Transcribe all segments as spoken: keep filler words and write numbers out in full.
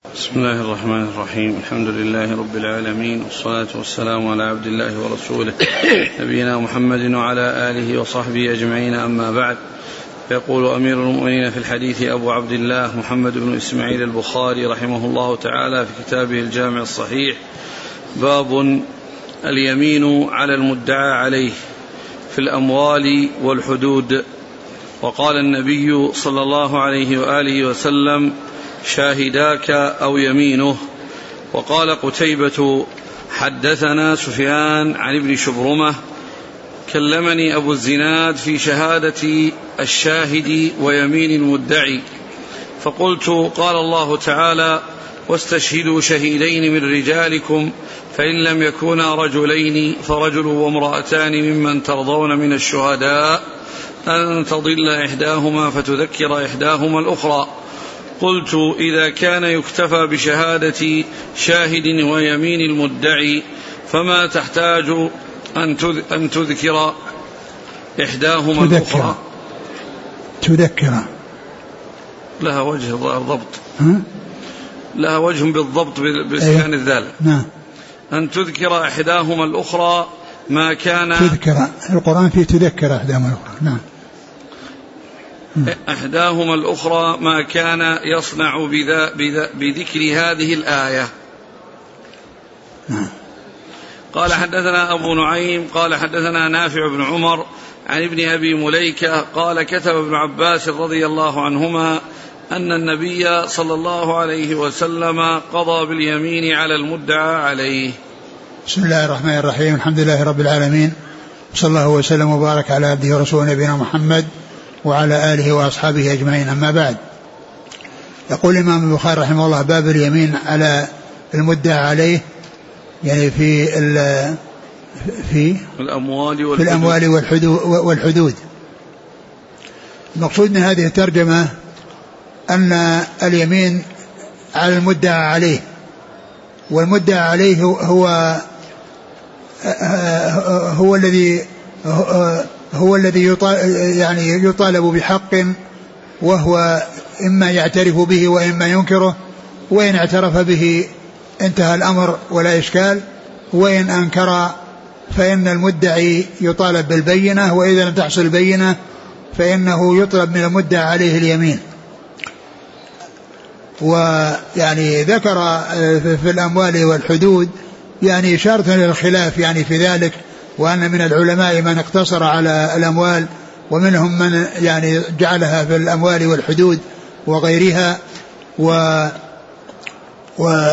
بسم الله الرحمن الرحيم. الحمد لله رب العالمين، والصلاة والسلام على عبد الله ورسوله نبينا محمد وعلى آله وصحبه أجمعين، أما بعد. يقول أمير المؤمنين في الحديث أبو عبد الله محمد بن إسماعيل البخاري رحمه الله تعالى في كتابه الجامع الصحيح: باب اليمين على المدعى عليه في الأموال والحدود. وقال النبي صلى الله عليه وآله وسلم: شاهداك أو يمينه. وقال قتيبة: حدثنا سفيان عن ابن شبرمة كلمني أبو الزناد في شهادة الشاهد ويمين المدعي، فقلت: قال الله تعالى: واستشهدوا شهيدين من رجالكم، فإن لم يكونا رجلين فرجل وامرأتان ممن ترضون من الشهداء أن تضل إحداهما فتذكر إحداهما الأخرى. قلت: إذا كان يكتفى بشهادة شاهد ويمين المدعي فما تحتاج أن تذكر إحداهما تذكر. الأخرى؟ تذكر لها وجه الضبط، لها وجه بالضبط بإسكان الذال. نعم. أن تذكر إحداهما الأخرى ما كان تذكر، القرآن فيه تذكر إحداهما الأخرى. نعم. إحداهما الأخرى ما كان يصنع بذا بذا بذكر هذه الآية. نعم. قال: حدثنا أبو نعيم قال حدثنا نافع بن عمر عن ابن أبي مليكة قال: كتب ابن عباس رضي الله عنهما أن النبي صلى الله عليه وسلم قضى باليمين على المدعى عليه. بسم الله الرحمن الرحيم. الحمد لله رب العالمين، صلى الله وسلم وبارك على عبده ورسوله نبينا محمد وعلى آله وأصحابه أجمعين، أما بعد. يقول الإمام البخاري رحمه الله: باب اليمين على المدعى عليه، يعني في في الأموال والحدود. في الأموال والحدود. المقصود من هذه الترجمة أن اليمين على المدعى عليه، والمدعى عليه هو هو الذي هو الذي يعني يطالب بحق، وهو إما يعترف به وإما ينكره، وإن اعترف به انتهى الأمر ولا إشكال، وإن أنكر فإن المدعي يطالب بالبينة، وإذا لم تحصل البينة فإنه يطلب من المدعى عليه اليمين. ويعني ذكر في الأموال والحدود يعني إشارة للخلاف يعني في ذلك، وأن من العلماء من اقتصر على الأموال، ومنهم من يعني جعلها في الأموال والحدود وغيرها. و و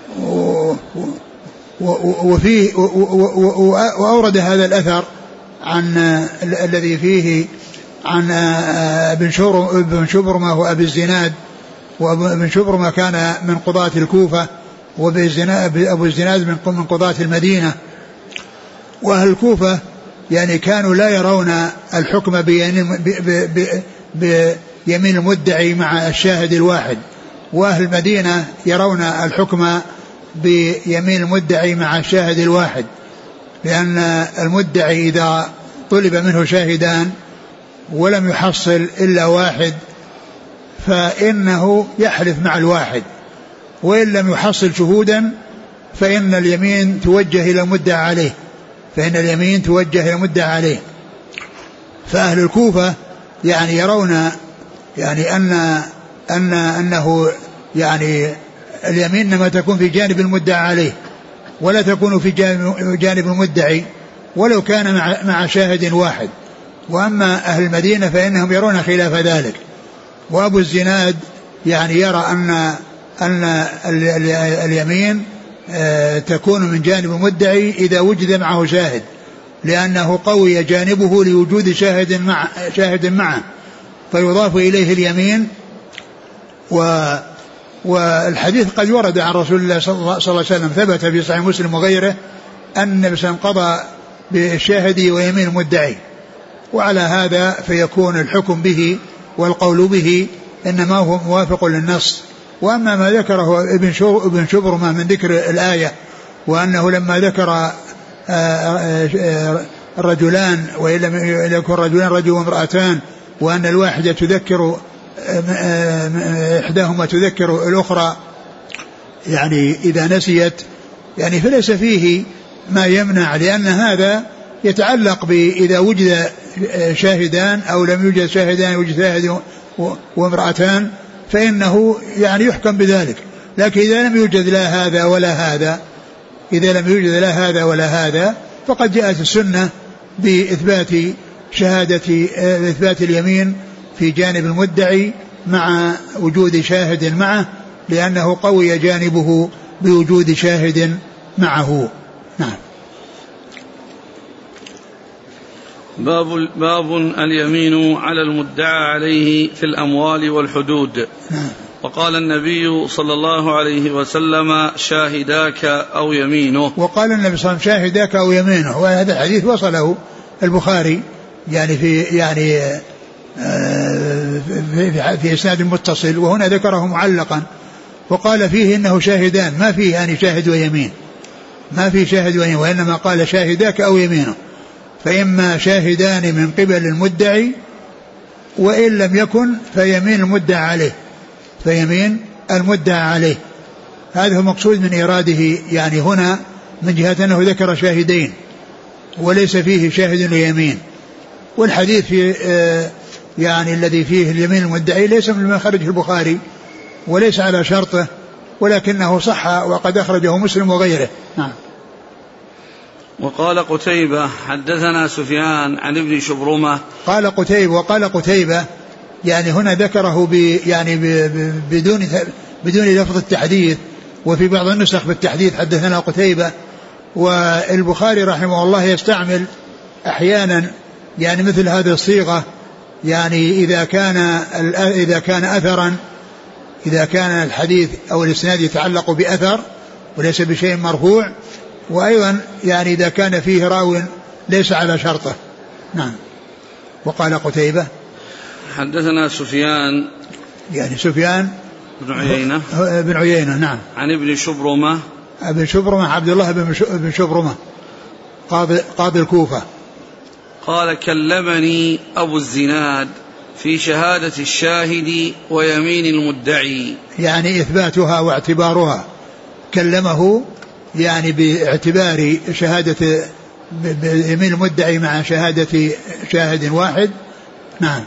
وفيه وأورد هذا الأثر عن الذي فيه عن ابن شبرمة وأبي الزناد، وابن شبرمة كان من قضاة الكوفة، وأبو الزناد من قضاة المدينة. وأهل الكوفة يعني كانوا لا يرون الحكم بيمين المدعي مع الشاهد الواحد، وأهل المدينة يرون الحكم بيمين المدعي مع الشاهد الواحد، لأن المدعي إذا طلب منه شاهدان ولم يحصل إلا واحد فإنه يحلف مع الواحد، وإن لم يحصل شهودا فإن اليمين توجه إلى المدعى عليه فإن اليمين توجه إلى المدعى عليه. فأهل الكوفة يعني يرون يعني أن أن أنه يعني اليمين إنما تكون في جانب المدعى عليه، ولا تكون في جانب المدعي ولو كان مع مع شاهد واحد. وأما أهل المدينة فإنهم يرون خلاف ذلك. وأبو الزناد يعني يرى أن أن اليمين تكون من جانب المدعي إذا وجد معه شاهد، لأنه قوي جانبه لوجود شاهد مع شاهد معه فيضاف إليه اليمين. و والحديث قد ورد عن رسول الله صلى الله عليه وسلم، ثبت في صحيح مسلم وغيره أن النبي صلى الله عليه وسلم قضى بالشاهد ويمين المدعي، وعلى هذا فيكون الحكم به والقول به إنما هو موافق للنص. وأما ما ذكره ابن شبرمة من ذكر الآية، وأنه لما ذكر الرجلان وإن لم يكن رجلان رجل وامرأتان، وأن الواحدة تذكر إحداهما تذكر الأخرى، يعني إذا نسيت يعني فليس فيه ما يمنع، لأن هذا يتعلق بإذا وجد شاهدان أو لم يوجد شاهدان وجد شاهد وامرأتان فإنه يعني يحكم بذلك. لكن إذا لم يوجد لا هذا ولا هذا إذا لم يوجد لا هذا ولا هذا فقد جاءت السنة بإثبات شهادة إثبات اليمين في جانب المدعي مع وجود شاهد معه، لأنه قوي جانبه بوجود شاهد معه. نعم. باب باب اليمين على المدعى عليه في الأموال والحدود. نعم. وقال النبي صلى الله عليه وسلم شاهداك أو يمينه. وقال النبي صلى الله عليه وسلم شاهداك أو يمينه، وهذا الحديث وصله البخاري يعني في يعني في, في إسناد متصل، وهنا ذكره معلقا وقال فيه إنه شاهدان، ما فيه يعني شاهد ويمين، ما فيه شاهد ويمين، وإنما قال شاهداك أو يمينه، فإما شاهدان من قبل المدعي وإن لم يكن فيمين المدعى عليه فيمين المدعى عليه. هذا هو مقصود من إراده يعني هنا من جهة أنه ذكر شاهدين وليس فيه شاهد ويمين. والحديث في آه يعني الذي فيه اليمين المدعي ليس من خرجه البخاري وليس على شرطه، ولكنه صح وقد أخرجه مسلم وغيره. نعم. وقال قتيبة حدثنا سفيان عن ابن شبرمة. قال قتيبة وقال قتيبة يعني هنا ذكره ب يعني ب بدون بدون لفظ التحديث، وفي بعض النسخ بالتحديث حدثنا قتيبة. والبخاري رحمه الله يستعمل أحيانا يعني مثل هذه الصيغة، يعني إذا كان إذا كان أثرا إذا كان الحديث أو الإسناد يتعلق بأثر وليس بشيء مرفوع، وأيضا يعني إذا كان فيه راو ليس على شرطه. نعم. وقال قتيبة حدثنا سفيان يعني سفيان بن عيينة بن عيينة. نعم. عن ابن شبرمة ابن شبرمة عبد الله بن شبرمة قاضي قاضي الكوفة. قال كلمني أبو الزناد في شهادة الشاهد ويمين المدعي، يعني إثباتها واعتبارها. كلمه يعني باعتبار شهادة بيمين المدعي مع شهادة شاهد واحد. نعم.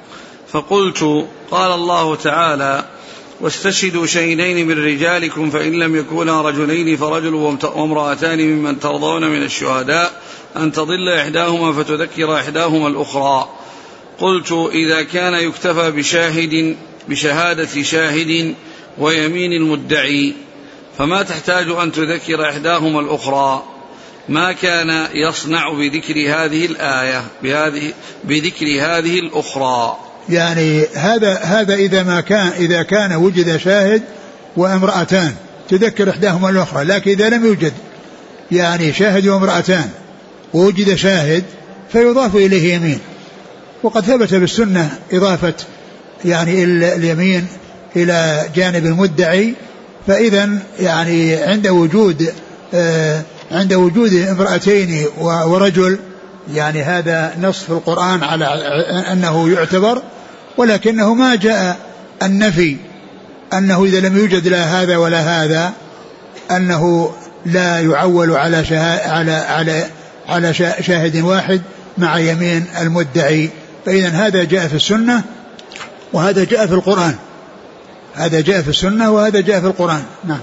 فقلت قال الله تعالى واستشهدوا شهيدين من رجالكم فإن لم يكونا رجلين فرجل وامرأتان ممن ترضون من الشهداء أن تضل إحداهما فتذكر إحداهما الأخرى. قلت إذا كان يكتفى بشاهد بشهادة شاهد ويمين المدعي فما تحتاج أن تذكر إحداهما الأخرى؟ ما كان يصنع بذكر هذه الآية بهذه بذكر هذه الأخرى؟ يعني هذا هذا إذا ما كان إذا كان وجد شاهد وامرأتان تذكر إحداهما الأخرى، لكن إذا لم يوجد يعني شاهد وامرأتان ووجد شاهد فيضاف إليه يمين. وقد ثبت بالسنة إضافة يعني اليمين إلى جانب المدعي. فإذا يعني عند وجود آه عند وجود امرأتين ورجل يعني هذا نص في القرآن على أنه يعتبر، ولكنه ما جاء النفي أنه إذا لم يوجد لا هذا ولا هذا أنه لا يعول على على على على شاهد واحد مع يمين المدعي. فإذا هذا جاء في السنة وهذا جاء في القرآن، هذا جاء في السنة وهذا جاء في القرآن. نعم.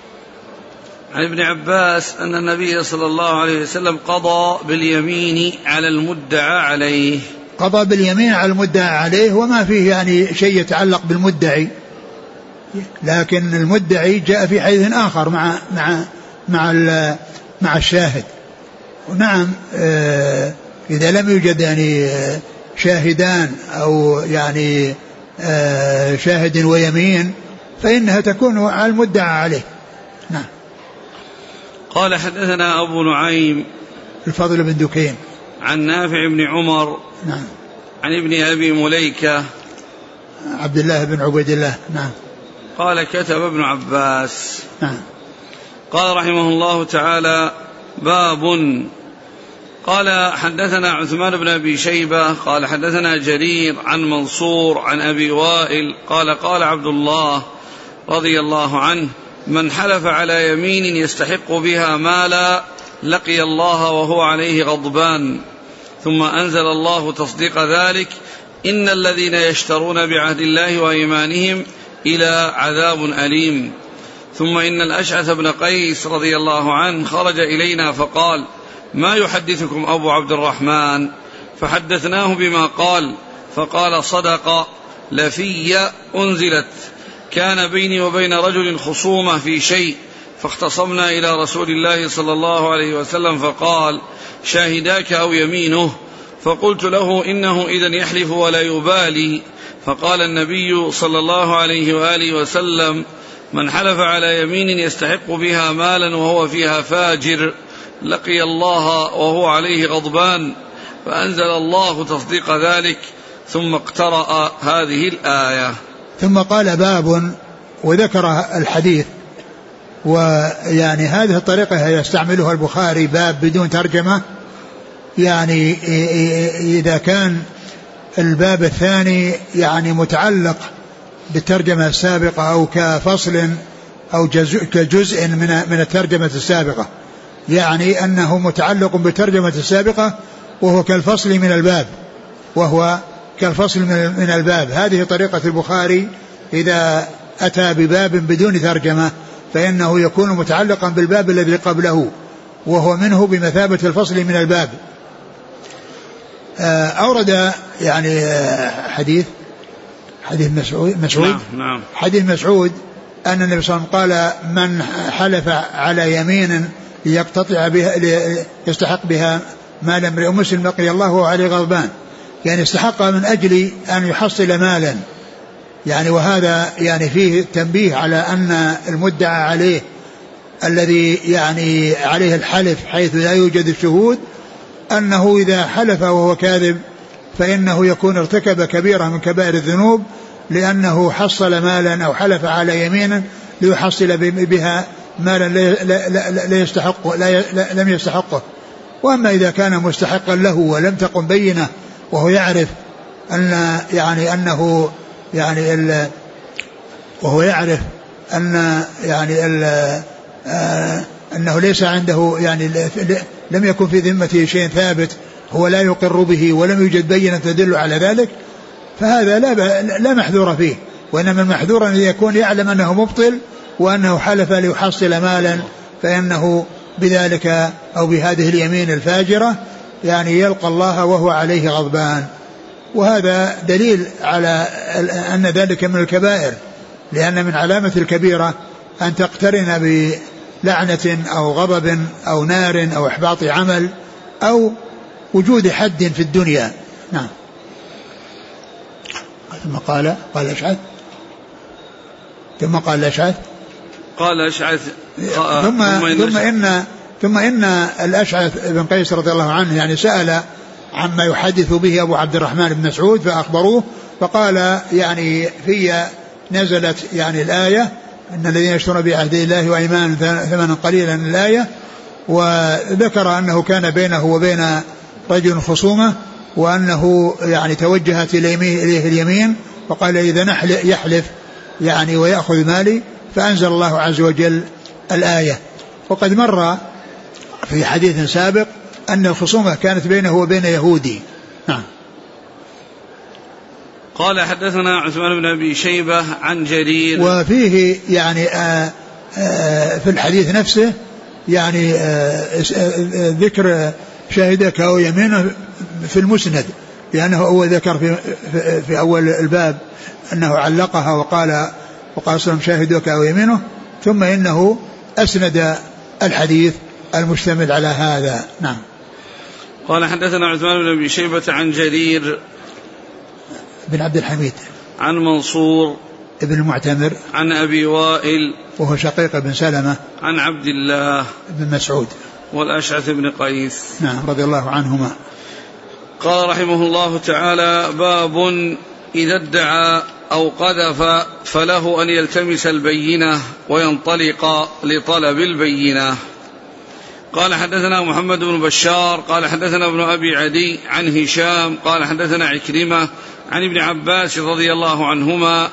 عن ابن عباس أن النبي صلى الله عليه وسلم قضى باليمين على المدعى عليه. قضى باليمين على المدعى عليه وما فيه يعني شيء يتعلق بالمدعي، لكن المدعي جاء في حديث آخر مع مع مع مع الشاهد. ونعم آه إذا لم يوجد يعني شاهدان أو يعني آه شاهد ويمين فإنها تكون على المدعى عليه. نعم. قال حدثنا أبو نعيم الفضل بن دكين عن نافع بن عمر. نعم. عن ابن أبي مليكة عبد الله بن عبيد الله. نعم. قال كتب ابن عباس. نعم. قال رحمه الله تعالى باب. قال حدثنا عثمان بن أبي شيبة قال حدثنا جرير عن منصور عن أبي وائل قال قال عبد الله رضي الله عنه من حلف على يمين يستحق بها مالا لقي الله وهو عليه غضبان. ثم أنزل الله تصديق ذلك: إن الذين يشترون بعهد الله وأيمانهم إلى عذاب أليم. ثم إن الأشعث بن قيس رضي الله عنه خرج إلينا فقال: ما يحدثكم أبو عبد الرحمن؟ فحدثناه بما قال، فقال: صدق، لفي أنزلت، كان بيني وبين رجل خصومة في شيء، فاختصمنا إلى رسول الله صلى الله عليه وسلم فقال: شاهداك أو يمينه؟ فقلت له: إنه إذن يحلف ولا يبالي. فقال النبي صلى الله عليه وآله وسلم: من حلف على يمين يستحق بها مالا وهو فيها فاجر لقي الله وهو عليه غضبان. فأنزل الله تصديق ذلك، ثم اقترأ هذه الآية. ثم قال: باب، وذكر الحديث. ويعني هذه الطريقة يستعملها البخاري، باب بدون ترجمة. يعني إذا كان الباب الثاني يعني متعلق بالترجمة السابقة أو كفصل أو جزء كجزء من من الترجمة السابقة، يعني أنه متعلق بالترجمة السابقة وهو كالفصل من الباب وهو كالفصل من الباب. هذه طريقة البخاري، إذا أتى بباب بدون ترجمة فإنه يكون متعلقا بالباب الذي قبله، وهو منه بمثابة الفصل من الباب. أورد يعني حديث حديث مسعود, مسعود نعم نعم. حديث مسعود أن النبي صلى الله عليه وسلم قال: من حلف على يمين ليقتطع بها يستحق بها مال امرئ مسلم لقي الله وهو عليه غضبان، يعني استحق من أجل أن يحصل مالا. يعني وهذا يعني فيه تنبيه على أن المدعى عليه الذي يعني عليه الحلف حيث لا يوجد الشهود، أنه إذا حلف وهو كاذب فإنه يكون ارتكب كبيرة من كبائر الذنوب، لأنه حصل مالا أو حلف على يمين ليحصل بها مالا لا يستحق لا لم يستحقه. وأما إذا كان مستحقا له ولم تقم بينه وهو يعرف أن يعني أنه يعني ال وهو يعرف أن يعني ال آه أنه ليس عنده يعني لم يكن في ذمته شيء ثابت، هو لا يقر به ولم يوجد بينة تدل على ذلك، فهذا لا لا محذور فيه. وإنما المحذور أن يكون يعلم أنه مبطل وأنه حلف ليحصل مالا، فإنه بذلك أو بهذه اليمين الفاجرة يعني يلقى الله وهو عليه غضبان. وهذا دليل على أن ذلك من الكبائر، لأن من علامة الكبيرة أن تقترن بلعنة أو غضب أو نار أو إحباط عمل أو وجود حد في الدنيا. نعم. ثم قال قال الأشعث ثم قال الأشعث قال الأشعث ثم ثم إن ثم إن الأشعث بن قيس رضي الله عنه يعني سأل عما يحدث به أبو عبد الرحمن بن مسعود فأخبروه، فقال يعني في نزلت يعني الآية: إن الذين يشترون بعهد الله وأيمان ثمنا قليلا الآية. وذكر أنه كان بينه وبين رجل خصومة، وأنه يعني توجهت إليه اليمين، وقال: إذا يحلف يعني ويأخذ مالي. فأنزل الله عز وجل الآية. وقد مر في حديث سابق أن الخصومة كانت بينه وبين يهودي. نعم. قال: حدثنا عثمان بن أبي شيبة عن جرير. وفيه يعني آآ آآ في الحديث نفسه يعني ذكر شاهدك أو يمينه في المسند، لأنه هو ذكر في, في, في أول الباب أنه علقها وقال وقال صلى شاهدك أو يمينه، ثم إنه أسند الحديث المشتمل على هذا. نعم. قال: حدثنا عثمان بن أبي شيبة عن جرير بن عبد الحميد عن منصور ابن المعتمر عن أبي وائل وهو شقيق بن سلمة عن عبد الله بن مسعود والأشعث بن قيس. نعم رضي الله عنهما. قال رحمه الله تعالى: باب إذا ادعى أو قذف فله أن يلتمس البينة وينطلق لطلب البينة. قال: حدثنا محمد بن بشار قال حدثنا ابن أبي عدي عن هشام قال حدثنا عكرمة عن ابن عباس رضي الله عنهما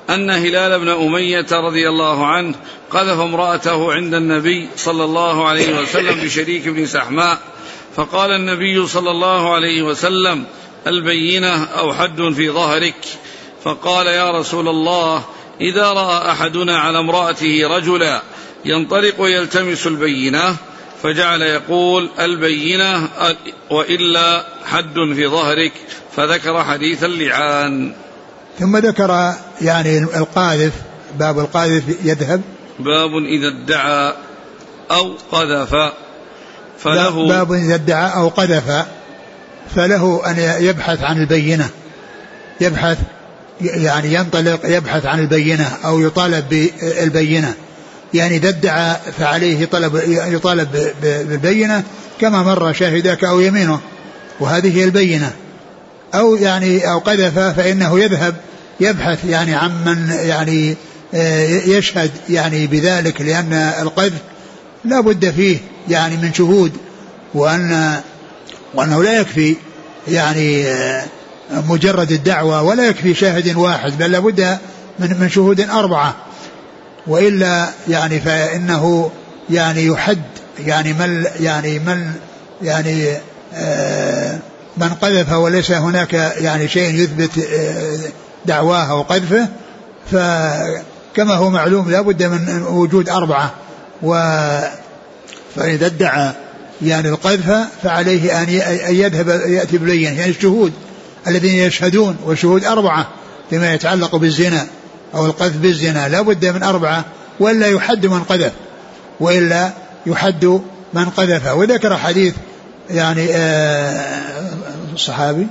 أن هلال بن أمية رضي الله عنه قذف امرأته عند النبي صلى الله عليه وسلم بشريك بن سحماء، فقال النبي صلى الله عليه وسلم: البينة أو حد في ظهرك؟ فقال: يا رسول الله، إذا رأى أحدنا على امرأته رجلا ينطلق ويلتمس البينة، فجعل يقول: البينة وإلا حد في ظهرك، فذكر حديث اللعان. ثم ذكر يعني القاذف، باب القاذف يذهب، باب إذا ادعى أو قذف فله، باب إذا ادعى أو قذف فله أن يبحث عن البينة، يبحث يعني ينطلق يبحث عن البينة أو يطالب بالبينة. يعني إذا ادعى فعليه طلب يطالب بالبينة كما مر شاهدك أو يمينه، وهذه هي البينة. أو يعني أو قذف فإنه يذهب يبحث يعني عمن يعني يشهد يعني بذلك، لأن القذف لا بد فيه يعني من شهود، وأن وأنه لا يكفي يعني مجرد الدعوة ولا يكفي شاهد واحد، بل لا بد من من شهود أربعة، وإلا يعني فإنه يعني يحد يعني من يعني من يعني من قذف وليس هناك يعني شيء يثبت دعواه أو قذفه، فكما هو معلوم لا بد من وجود أربعة. و فإذا ادعى يعني القذف فعليه أن يذهب يأتي بالبينة، يعني الشهود الذين يشهدون، والشهود أربعة فيما يتعلق بالزنا أو القذف بالزنا، لا بد من أربعة، وإلا يحد من قذف وإلا يحد من قذف. وذكر حديث يعني الصحابي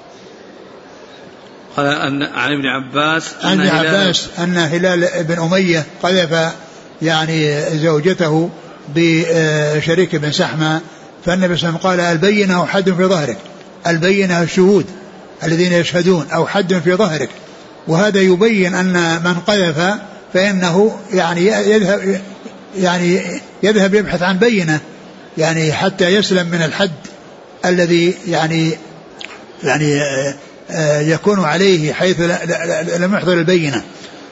قال أن عن ابن عباس عن ابن عباس أن هلال بن أمية قذف يعني زوجته بشريك بن سحمة، فالنبي صلى الله عليه وسلم قال: البينة أو حد في ظهرك، البينة الشهود الذين يشهدون أو حد في ظهرك. وهذا يبين أن من قذف فإنه يعني يذهب يعني يذهب يبحث عن بينة، يعني حتى يسلم من الحد الذي يعني يعني يكون عليه حيث لم يحضر البينة.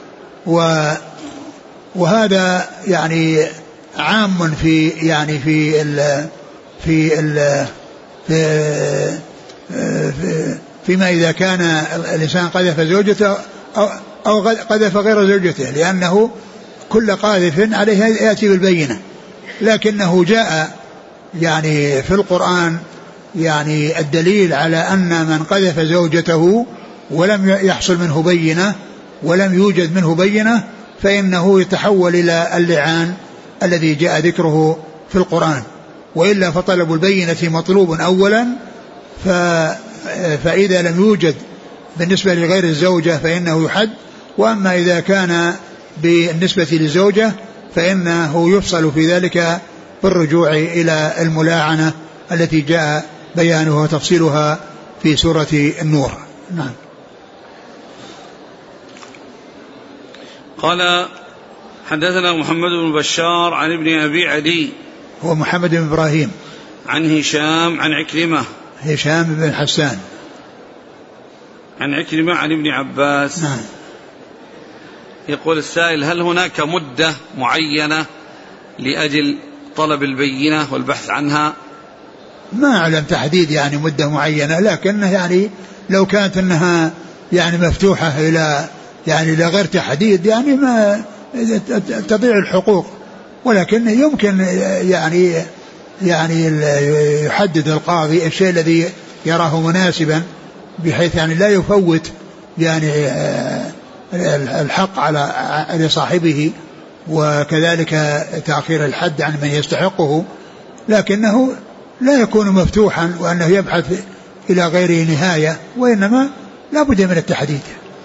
وهذا يعني عام في يعني في ال في ال في فيما إذا كان الإنسان قذف زوجته أو أو قذف غير زوجته، لأنه كل قاذف عليه يأتي بالبينة. لكنه جاء يعني في القرآن يعني الدليل على أن من قذف زوجته ولم يحصل منه بينة ولم يوجد منه بينة فإنه يتحول إلى اللعان الذي جاء ذكره في القرآن. وإلا فطلب البينة مطلوب أولا، فإذا لم يوجد بالنسبة لغير الزوجة فإنه يحد، وأما إذا كان بالنسبة للزوجة فإنه يفصل في ذلك بالرجوع إلى الملاعنة التي جاء بيانها وتفصيلها في سورة النور. نعم. قال: حدثنا محمد بن بشار عن ابن أبي عدي، هو محمد بن إبراهيم، عن هشام عن عكرمة، هشام بن حسان عن عكرمة عن ابن عباس. نعم. يقول السائل: هل هناك مدة معينة لأجل طلب البينة والبحث عنها؟ ما أعلم تحديد يعني مدة معينة، لكن يعني لو كانت أنها يعني مفتوحة إلى يعني إلى غير تحديد يعني ما تضيع الحقوق، ولكن يمكن يعني يعني يحدد القاضي الشيء الذي يراه مناسبا بحيث يعني لا يفوت يعني الحق على لصاحبه، وكذلك تأخير الحد عن من يستحقه، لكنه لا يكون مفتوحا وأنه يبحث إلى غير نهاية، وإنما لا بد من التحديد.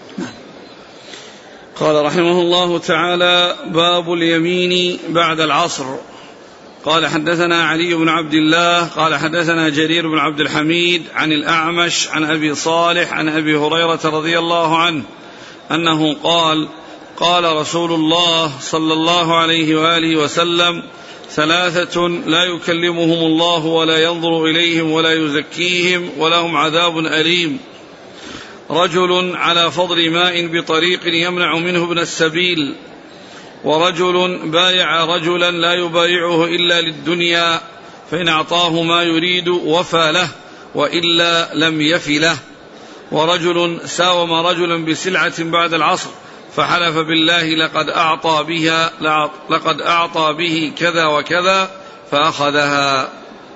قال رحمه الله تعالى: باب اليمين بعد العصر. قال: حدثنا علي بن عبد الله قال حدثنا جرير بن عبد الحميد عن الأعمش عن أبي صالح عن أبي هريرة رضي الله عنه أنه قال: قال رسول الله صلى الله عليه وآله وسلم: ثلاثة لا يكلمهم الله ولا ينظر إليهم ولا يزكيهم ولهم عذاب أليم: رجل على فضل ماء بطريق يمنع منه ابن السبيل، ورجل بايع رجلا لا يبايعه إلا للدنيا، فإن أعطاه ما يريد وفى له وإلا لم يف له، ورجل ساوم رجلا بسلعة بعد العصر فحلف بالله لقد أعطى بها لقد أعطى به كذا وكذا فأخذها.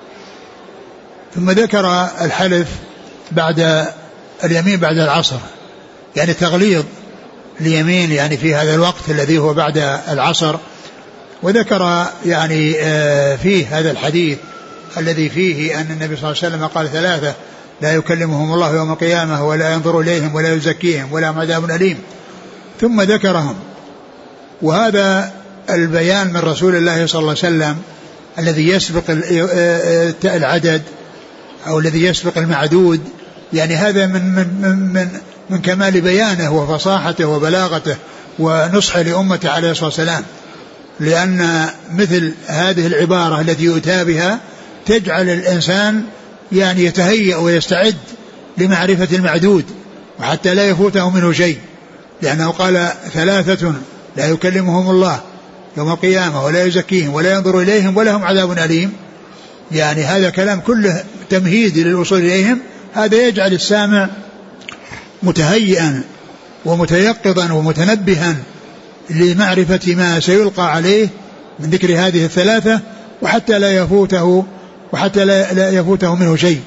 ثم ذكر الحلف بعد اليمين بعد العصر، يعني تغليظ اليمين يعني في هذا الوقت الذي هو بعد العصر. وذكر يعني فيه هذا الحديث الذي فيه أن النبي صلى الله عليه وسلم قال ثلاثة لا يكلمهم الله يوم القيامة ولا ينظر إليهم ولا يزكيهم ولا عذاب أليم، ثم ذكرهم. وهذا البيان من رسول الله صلى الله عليه وسلم الذي يسبق العدد أو الذي يسبق المعدود، يعني هذا من, من, من, من كمال بيانه وفصاحته وبلاغته ونصحه لأمته عليه الصلاة والسلام، لأن مثل هذه العبارة التي يؤتى بها تجعل الإنسان يعني يتهيأ ويستعد لمعرفة المعدود وحتى لا يفوته منه شيء، لأنه قال ثلاثة لا يكلمهم الله يوم القيامة ولا يزكيهم ولا ينظر إليهم ولهم عذاب أليم، يعني هذا كلام كله تمهيد للوصول إليهم. هذا يجعل السامع متهيئا ومتيقظا ومتنبها لمعرفة ما سيلقى عليه من ذكر هذه الثلاثة، وحتى لا يفوته وحتى لا يفوته منه شيء.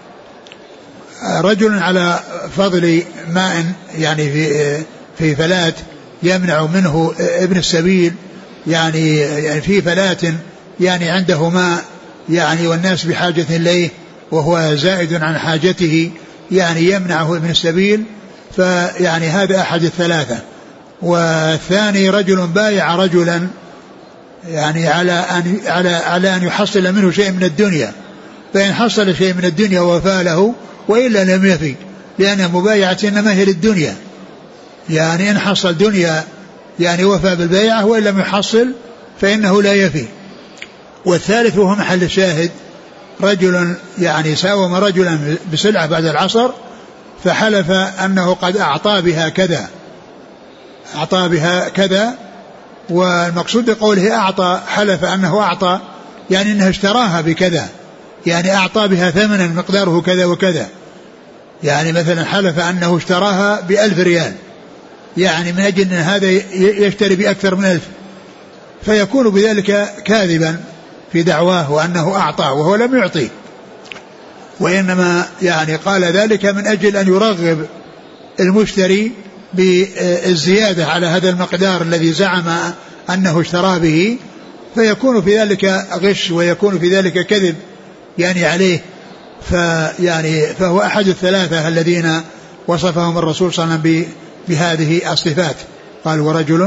رجل على فضل ماء يعني في في فلات يمنع منه ابن السبيل، يعني يعني في فلات يعني عنده ماء يعني والناس بحاجة إليه وهو زائد عن حاجته، يعني يمنعه ابن السبيل، فيعني هذا أحد الثلاثة. والثاني رجل بايع رجلا يعني على أن على على أن يحصل منه شيء من الدنيا، فإن حصل شيء من الدنيا وفى له وإلا لم يفي، لأن مبايعة إنما هي للدنيا، يعني إن حصل دنيا يعني وفى بالبيعة، وإن لم يحصل فإنه لا يفي. والثالث وهو محل الشاهد رجل يعني ساوم رجلا بسلعة بعد العصر فحلف أنه قد أعطى بها كذا أعطى بها كذا والمقصود بقوله أعطى حلف أنه أعطى يعني أنه اشتراها بكذا، يعني أعطى بها ثمنا مقداره كذا وكذا، يعني مثلا حلف أنه اشتراها بألف ريال، يعني من أجل أن هذا يشتري بأكثر من ألف، فيكون بذلك كاذبا في دعواه وأنه أعطى وهو لم يعطي، وإنما يعني قال ذلك من أجل أن يرغب المشتري بالزيادة على هذا المقدار الذي زعم أنه اشترى به، فيكون في ذلك غش ويكون في ذلك كذب يعني عليه. فيعني فهو أحد الثلاثة الذين وصفهم الرسول صلى الله عليه وسلم بهذه الصفات. قال ورجل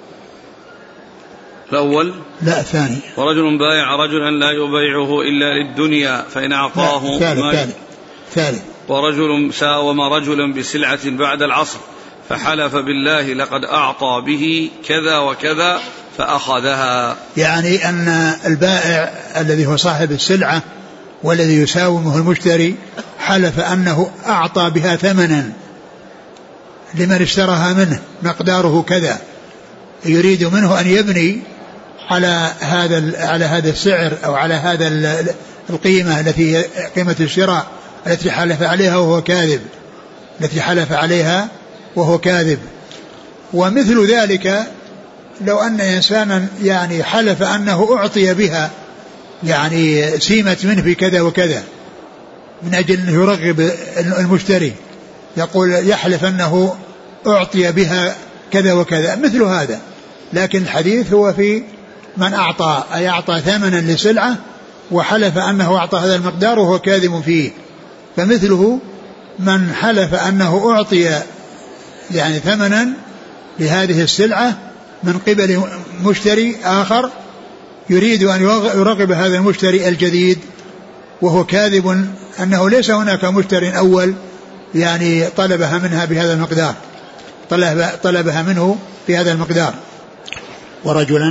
الأول لا الثاني ورجل بايع رجلا لا يبايعه إلا للدنيا فإن أعطاه ثالث ثالث ثالث ورجل ساوم رجلا بسلعة بعد العصر فحلف بالله لقد أعطى به كذا وكذا فأخذها، يعني أن البائع الذي هو صاحب السلعة والذي يساومه المشتري حلف أنه أعطى بها ثمنا لمن اشتراها منه مقداره كذا، يريد منه أن يبني على هذا على هذا السعر أو على هذا القيمة التي قيمة الشراء التي حلف عليها وهو كاذب التي حلف عليها وهو كاذب. ومثل ذلك لو أن إنسانا يعني حلف أنه أعطي بها يعني سيمت منه في كذا وكذا من أجل أن يرغب المشتري، يقول يحلف أنه أعطي بها كذا وكذا مثل هذا، لكن الحديث هو في من أعطى أي أعطى ثمنا لسلعة وحلف أنه أعطى هذا المقدار وهو كاذب فيه، فمثله من حلف أنه أعطي يعني ثمنا لهذه السلعة من قبل مشتري آخر يريد أن يرغب هذا المشتري الجديد وهو كاذب أنه ليس هناك مشتري أول يعني طلبها منها بهذا المقدار طلب طلبها منه بهذا المقدار. ورجلا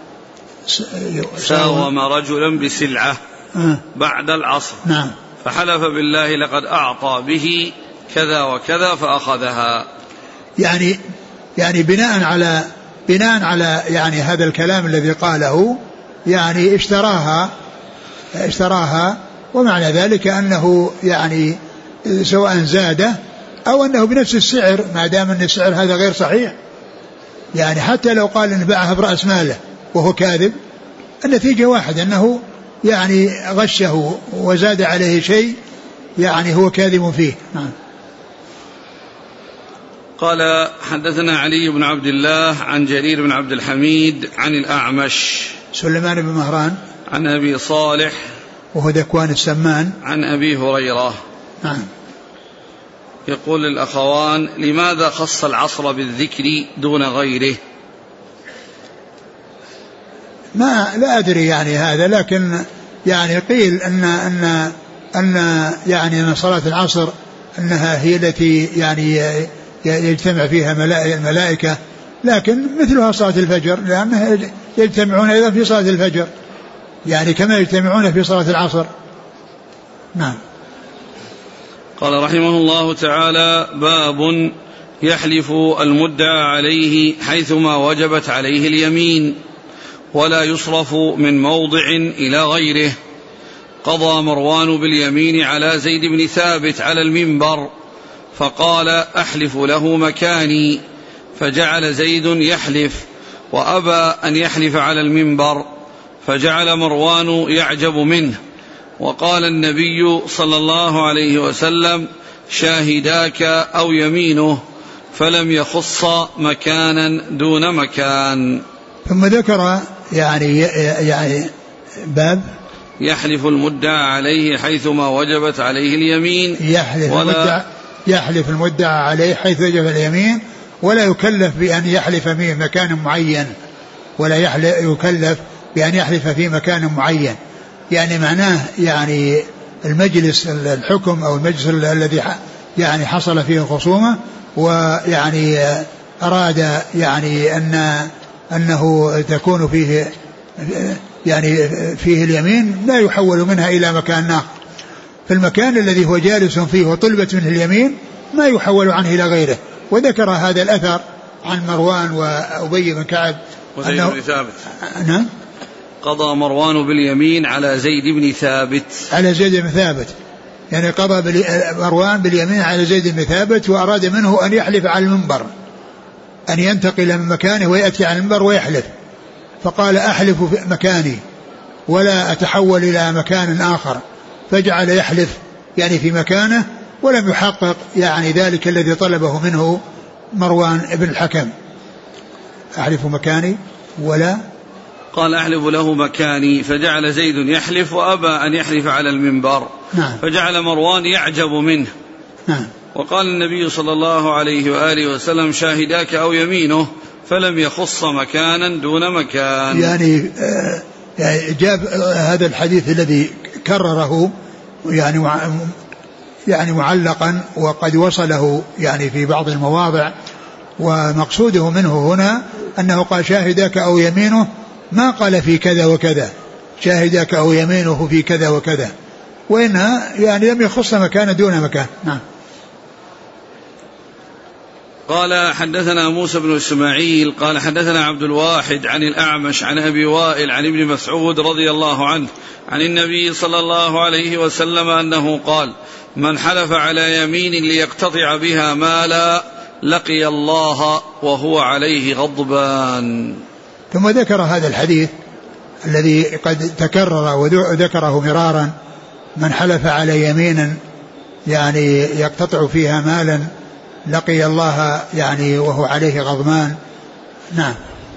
ساوم رجلا بسلعة بعد العصر نعم فحلف بالله لقد أعطى به كذا وكذا فأخذها. يعني يعني بناء على بناء على يعني هذا الكلام الذي قاله يعني اشتراها اشتراها ومعنى ذلك أنه يعني سواء زاد أو أنه بنفس السعر ما دام أن السعر هذا غير صحيح. يعني حتى لو قال إن باعها برأس ماله وهو كاذب النتيجة واحد أنه يعني غشه وزاد عليه شيء يعني هو كاذب فيه. نعم. قال حدثنا علي بن عبد الله عن جرير بن عبد الحميد عن الأعمش سليمان بن مهران عن أبي صالح وهو ذكوان السمان عن أبي هريرة. نعم. يقول الأخوان لماذا خص العصر بالذكر دون غيره؟ ما لا أدري يعني هذا، لكن يعني قيل أن أن أن يعني أن صلاة العصر أنها هي التي يعني يجتمع فيها الملائكة، لكن مثلها صلاة الفجر لأنها يجتمعون أيضا في صلاة الفجر يعني كما يجتمعون في صلاة العصر. نعم. قال رحمه الله تعالى باب يحلف المدعى عليه حيثما وجبت عليه اليمين ولا يصرف من موضع إلى غيره. قضى مروان باليمين على زيد بن ثابت على المنبر فقال أحلف له مكاني، فجعل زيد يحلف وأبى أن يحلف على المنبر، فجعل مروان يعجب منه. وقال النبي صلى الله عليه وسلم شاهداك أو يمينه، فلم يخص مكانا دون مكان. ثم ذكر يعني يعني باب يحلف المدعى عليه حيثما وجبت عليه اليمين يحلف المدعى يحلف المدعى عليه حيث وجب اليمين ولا يكلف بأن يحلف في مكان معين ولا يكلف بأن يحلف في مكان معين. يعني معناه يعني المجلس الحكم أو المجلس الذي يعني حصل فيه الخصومة ويعني أراد يعني أن أنه تكون فيه يعني فيه اليمين لا يحول منها إلى مكان آخر. في المكان الذي هو جالس فيه وطلبت منه اليمين ما يحول عنه إلى غيره. وذكر هذا الأثر عن مروان وأبي بن كعب وزيد بن ثابت. نعم. قضى مروان باليمين على زيد بن ثابت على زيد بن ثابت يعني قضى مروان باليمين على زيد بن ثابت وأراد منه أن يحلف على المنبر، أن ينتقل من مكانه ويأتي على المنبر ويحلف، فقال أحلف في مكاني ولا أتحول إلى مكان آخر، فجعل يحلف يعني في مكانه ولم يحقق يعني ذلك الذي طلبه منه مروان بن الحكم. أحلف مكاني ولا قال أحلف له مكاني، فجعل زيد يحلف وأبى أن يحلف على المنبر. نعم. فجعل مروان يعجب منه. نعم. وقال النبي صلى الله عليه وآله وسلم شاهداك أو يمينه، فلم يخص مكانا دون مكان. يعني آه يعني جاب هذا الحديث الذي كرره يعني يعني معلقا وقد وصله يعني في بعض المواضع، ومقصوده منه هنا أنه قال شاهداك أو يمينه، ما قال في كذا وكذا شاهداك أو يمينه في كذا وكذا، وإنها يعني لم يخص مكان دون مكان. نعم. قال حدثنا موسى بن إسماعيل قال حدثنا عبد الواحد عن الأعمش عن أبي وائل عن ابن مسعود رضي الله عنه عن النبي صلى الله عليه وسلم أنه قال من حلف على يمين ليقتطع بها مالا لقي الله وهو عليه غضبان. ثم ذكر هذا الحديث الذي قد تكرر وذكره مرارا، من حلف على يمين يعني يقتطع فيها مالا لقي الله يعني وهو عليه غضبان. نعم.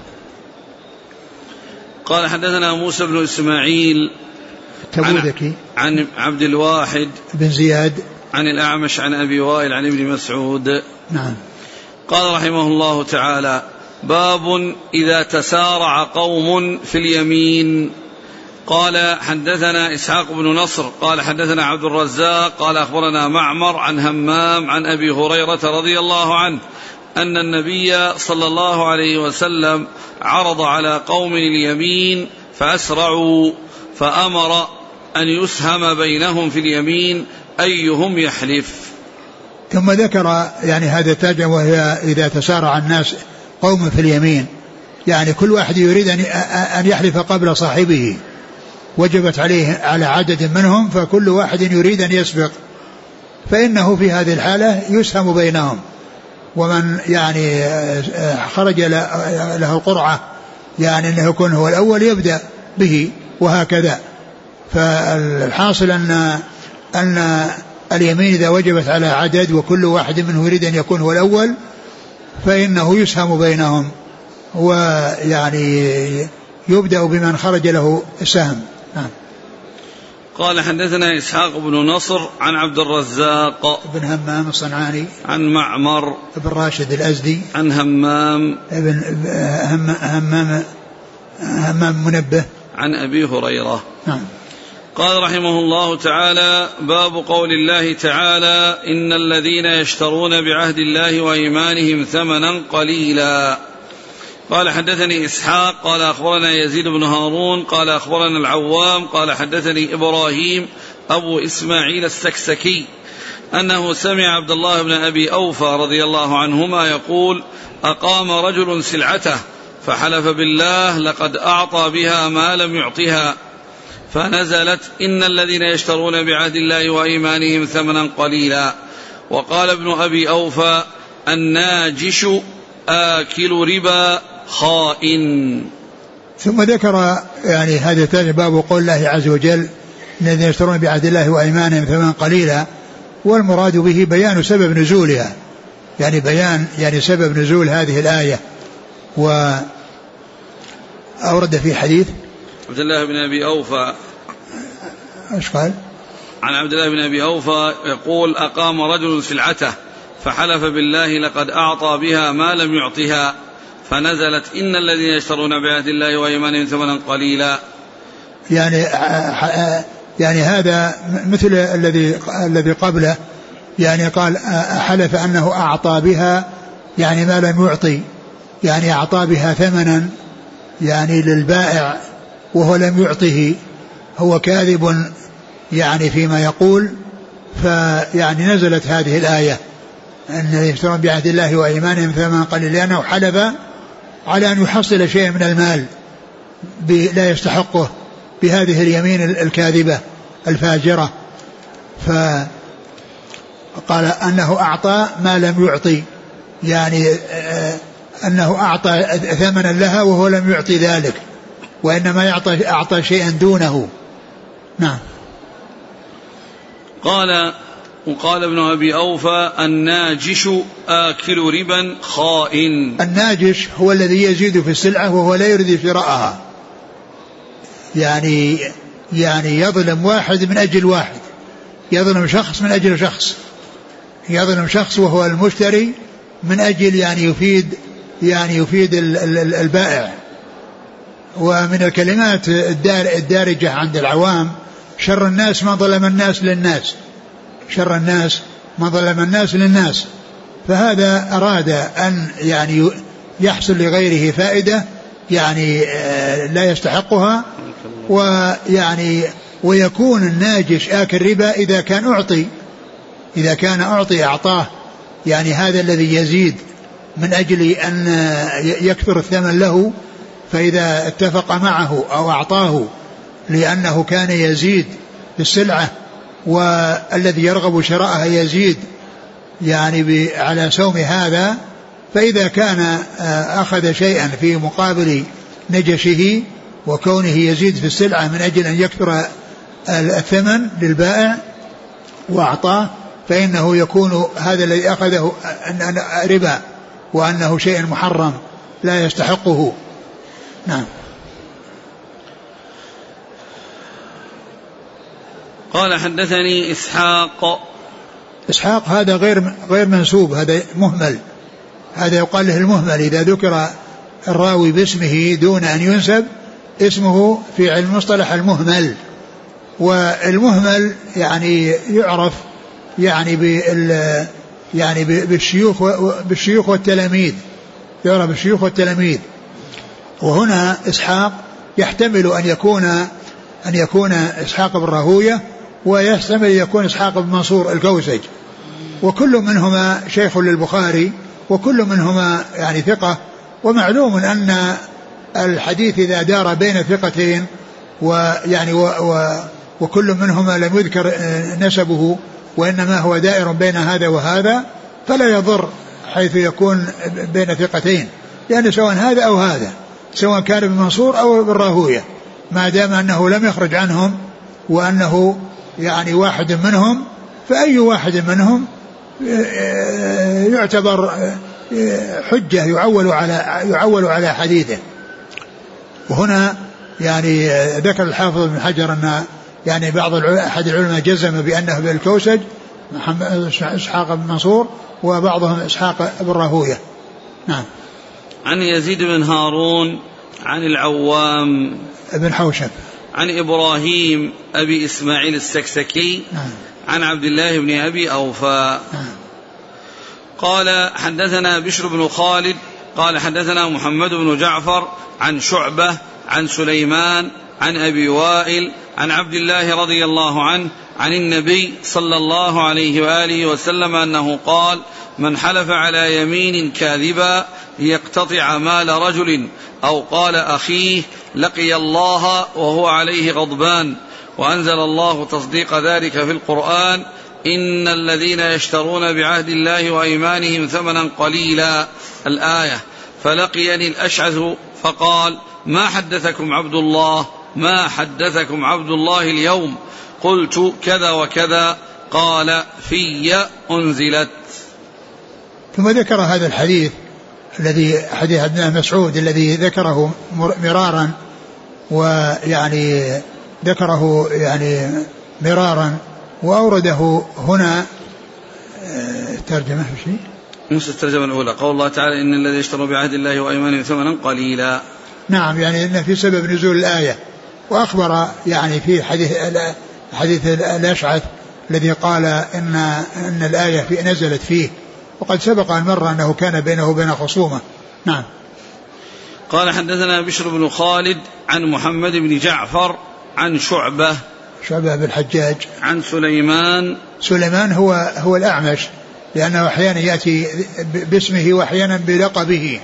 قال حدثنا موسى بن إسماعيل تبوذكي عن عبد الواحد بن زياد عن الأعمش عن أبي وائل عن ابن مسعود. نعم. قال رحمه الله تعالى باب إذا تسارع قوم في اليمين. قال حدثنا إسحاق بن نصر قال حدثنا عبد الرزاق قال أخبرنا معمر عن همام عن أبي هريرة رضي الله عنه أن النبي صلى الله عليه وسلم عرض على قوم اليمين فأسرعوا، فأمر أن يسهم بينهم في اليمين أيهم يحلف. ثم ذكر يعني هذا الترجمة وهي إذا تسارع الناس قوم في اليمين، يعني كل واحد يريد أن يحلف قبل صاحبه، وجبت عليه على عدد منهم، فكل واحد يريد أن يسبق، فإنه في هذه الحالة يسهم بينهم، ومن يعني خرج له القرعة يعني أنه يكون هو الأول يبدأ به، وهكذا. فالحاصل أن أن اليمين إذا وجبت على عدد وكل واحد منه يريد أن يكون هو الأول فإنه يسهم بينهم، ويعني يبدأ بمن خرج له السهم. نعم. قال حدثنا إسحاق بن نصر عن عبد الرزاق بن همام الصنعاني عن معمر بن راشد الأزدي عن همام بن همام همام منبه عن أبي هريرة. نعم. قال رحمه الله تعالى: باب قول الله تعالى: إن الذين يشترون بعهد الله وإيمانهم ثمنا قليلا. قال حدثني إسحاق قال أخبرنا يزيد بن هارون قال أخبرنا العوام قال حدثني إبراهيم أبو إسماعيل السكسكي أنه سمع عبد الله بن أبي أوفى رضي الله عنهما يقول: أقام رجل سلعته فحلف بالله لقد أعطى بها ما لم يعطها، فنزلت: إن الذين يشترون بعهد الله وإيمانهم ثمنا قليلا. وقال ابن أبي أوفى: الناجش آكل ربا خائن. ثم ذكر يعني هذا الثاني باب قول الله عز وجل: الذين يشترون بعهد الله وإيمانهم ثمنا قليلا، والمراد به بيان سبب نزولها، يعني بيان يعني سبب نزول هذه الآية. وأورد في حديث عبد الله بن أبي أوفى ايش قال؟ عن عبد الله بن أبي أوفى يقول: أقام رجل سلعته فحلف بالله لقد أعطى بها ما لم يعطها، فنزلت: إن الذين يشترون بعهد الله وإيمانهم ثمنا قليلا. يعني يعني هذا مثل الذي الذي قبله، يعني قال حلف أنه أعطى بها يعني ما لم يعطي، يعني أعطى بها ثمنا يعني للبائع وهو لم يعطه، هو كاذب يعني فيما يقول. فيعني نزلت هذه الآية: أن يشترون بعهد الله وإيمانهم ثمنا قليلا، لأنه حلف على أن يحصل شيء من المال لا يستحقه بهذه اليمين الكاذبة الفاجرة. فقال أنه أعطى ما لم يعطي، يعني أنه أعطى ثمنا لها وهو لم يعطي ذلك، وإنما يعطى أعطى شيئا دونه. نعم. قال وقال ابن أبي أوفى: الناجش آكل ربا خائن. الناجش هو الذي يزيد في السلعة وهو لا يريد شراءها، يعني يعني يظلم واحد من أجل واحد، يظلم شخص من أجل شخص، يظلم شخص وهو المشتري من أجل يعني يفيد يعني يفيد البائع. ومن الكلمات الدارجة عند العوام: شر الناس ما ظلم الناس للناس، شر الناس ما ظلم الناس للناس. فهذا أراد أن يعني يحصل لغيره فائدة يعني لا يستحقها، ويعني ويكون الناجش آكل ربا إذا كان أعطي، إذا كان أعطي أعطاه يعني هذا الذي يزيد من أجل أن يكثر الثمن له، فإذا اتفق معه أو أعطاه لأنه كان يزيد في السلعة والذي يرغب شراءها يزيد يعني على سوم هذا، فإذا كان أخذ شيئا في مقابل نجشه وكونه يزيد في السلعة من أجل أن يكثر الثمن للبائع وأعطاه، فإنه يكون هذا الذي أخذه ربا وأنه شيء محرم لا يستحقه. نعم. قال حدثني إسحاق. إسحاق هذا غير غير منسوب، هذا مهمل، هذا يقال له المهمل إذا ذكر الراوي باسمه دون أن ينسب، اسمه في علم المصطلح المهمل. والمهمل يعني يعرف يعني بال يعني بالشيوخ بالشيوخ والتلاميذ، يعرف بالشيوخ والتلاميذ. وهنا إسحاق يحتمل أن يكون أن يكون إسحاق بن راهوية، ويحتمل أن يكون إسحاق بن منصور الكوسج، وكل منهما شيخ للبخاري وكل منهما يعني ثقة. ومعلوم أن الحديث إذا دار بين ثقتين ويعني و و وكل منهما لم يذكر نسبه وإنما هو دائر بين هذا وهذا فلا يضر حيث يكون بين ثقتين، لأن سواء هذا أو هذا سواء كان بمنصور أو بالراهوية ما دام أنه لم يخرج عنهم وأنه يعني واحد منهم فأي واحد منهم يعتبر حجة يعول على يعول على حديثه. وهنا يعني ذكر الحافظ بن حجر أن يعني بعض أحد العلماء جزم بأنه بالكوسج محمد إسحاق بن منصور وبعضهم إسحاق بن راهوية. نعم. عن يزيد بن هارون عن العوام بن حوشب عن إبراهيم أبي إسماعيل السكسكي نعم. عن عبد الله بن أبي أوفى نعم. قال حدثنا بشر بن خالد قال حدثنا محمد بن جعفر عن شعبة عن سليمان عن أبي وائل عن عبد الله رضي الله عنه عن النبي صلى الله عليه وآله وسلم أنه قال: من حلف على يمين كاذبا ليقتطع مال رجل أو قال أخيه لقي الله وهو عليه غضبان. وأنزل الله تصديق ذلك في القرآن: إن الذين يشترون بعهد الله وأيمانهم ثمنا قليلا، الآية. فلقيني الأشعث فقال: ما حدثكم عبد الله ما حدثكم عبد الله اليوم؟ قلت: كذا وكذا. قال: في أنزلت. ثم ذكر هذا الحديث الذي حديث ابن مسعود الذي ذكره مرارا ويعني ذكره يعني مرارا وأورده هنا ترجمة شيء نفس الترجمة الأولى، قول الله تعالى: إن الذي يشتروا بعهد الله وأيمانهم ثمنا قليلا. نعم، يعني إن في سبب نزول الآية. وأخبر يعني في حديث حديث الأشعث الذي قال إن إن الآية في نزلت فيه، وقد سبق أن مر أنه كان بينه وبين خصومة. نعم. قال حدثنا بشر بن خالد عن محمد بن جعفر عن شعبة شعبة بن الحجاج عن سليمان سليمان هو هو الأعمش، لأنه أحيانا يأتي باسمه وأحيانا بلقبه.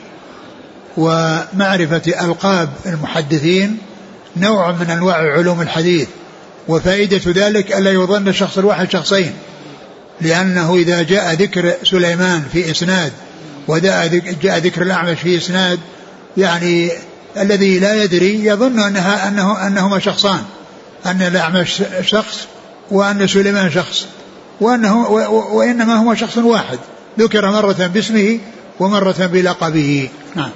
ومعرفة ألقاب المحدثين نوع من أنواع علوم الحديث، وفائدة ذلك ألا يظن الشخص الواحد شخصين، لأنه إذا جاء ذكر سليمان في إسناد وجاء ذكر الأعمش في إسناد يعني الذي لا يدري يظن أنها أنه أنهما شخصان، أن الأعمش شخص وأن سليمان شخص، وأنه وإنما هو شخص واحد ذكر مرة باسمه ومرة بلقبه. نعم.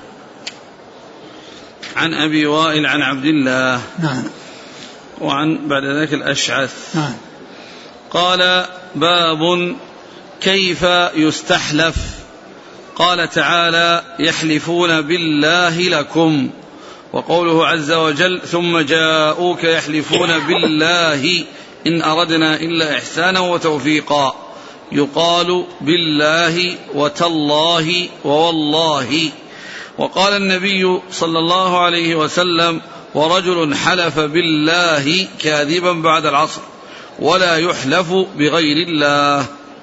عن أبي وائل عن عبد الله. نعم. وعن بعد ذلك الأشعث. نعم. قال: باب كيف يستحلف. قال تعالى: يحلفون بالله لكم. وقوله عز وجل: ثم جاءوك يحلفون بالله إن أردنا إلا إحسانا وتوفيقا. يقال بالله وتالله ووالله. وقال النبي صلى الله عليه وسلم: ورجل حلف بالله كاذبا بعد العصر ولا يحلف بغير الله.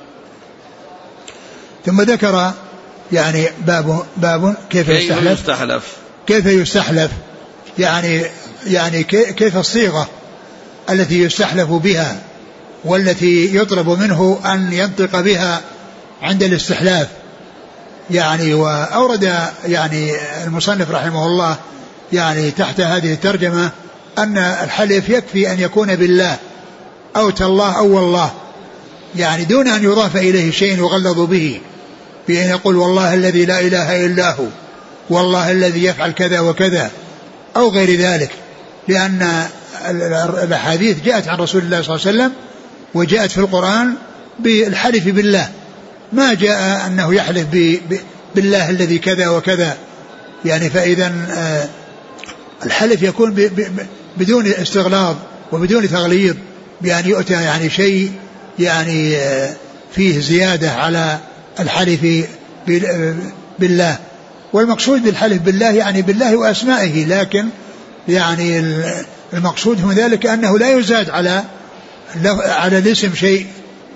ثم ذكر يعني باب باب كيف, كيف يستحلف, يستحلف كيف يستحلف يعني يعني كيف الصيغة التي يستحلف بها والتي يطلب منه أن ينطق بها عند الاستحلاف. يعني وأورد يعني المصنف رحمه الله يعني تحت هذه الترجمة أن الحلف يكفي أن يكون بالله أو تالله أو والله، يعني دون أن يضاف إليه شيء يغلظ به، بأن يقول والله الذي لا إله إلا هو، والله الذي يفعل كذا وكذا أو غير ذلك، لأن الأحاديث جاءت عن رسول الله صلى الله عليه وسلم وجاءت في القرآن بالحلف بالله، ما جاء أنه يحلف بالله الذي كذا وكذا. يعني فإذا الحلف يكون بدون استغلاظ وبدون تغليظ، بأن يؤتى يعني شيء يعني فيه زيادة على الحلف بالله. والمقصود بالحلف بالله يعني بالله وأسمائه، لكن يعني المقصود من ذلك أنه لا يزاد على على الاسم شيء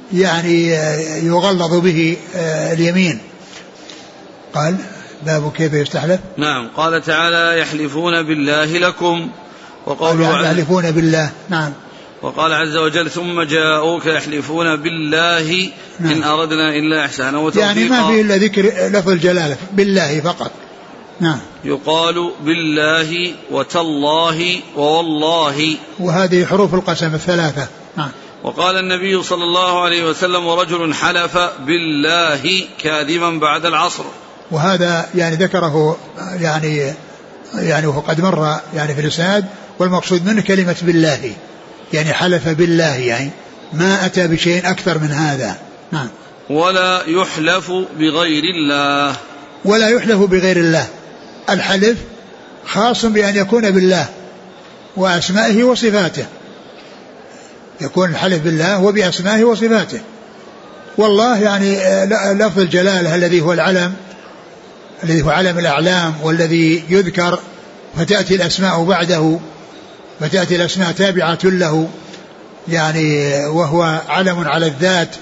يعني يغلظ به اليمين. قال باب كيف يستحلف. نعم. قال تعالى يحلفون بالله لكم وقوله يحلفون بالله. نعم. وقال عز وجل ثم جاءوك يحلفون بالله نعم. إن أردنا إلا إحسانا وتوفيقا. يعني ما فيه إلا ذكر لفظ الجلالة بالله فقط. نعم. يقال بالله وتالله ووالله، وهذه حروف القسم الثلاثة. نعم. وقال النبي صلى الله عليه وسلم ورجل حلف بالله كاذبا بعد العصر. وهذا يعني ذكره يعني يعني وهو قد مر يعني في الإسناد، والمقصود منه كلمة بالله، يعني حلف بالله، يعني ما أتى بشيء أكثر من هذا. نعم. ولا يحلف بغير الله. ولا يحلف بغير الله. الحلف خاص بأن يكون بالله وأسمائه وصفاته، يكون الحلف بالله وبأسمائه وصفاته. والله يعني لفظ الجلالة الذي هو العلم، الذي هو علم الأعلام، والذي يذكر فتأتي الأسماء بعده، فتأتي الأسماء تابعة له، يعني وهو علم على الذات،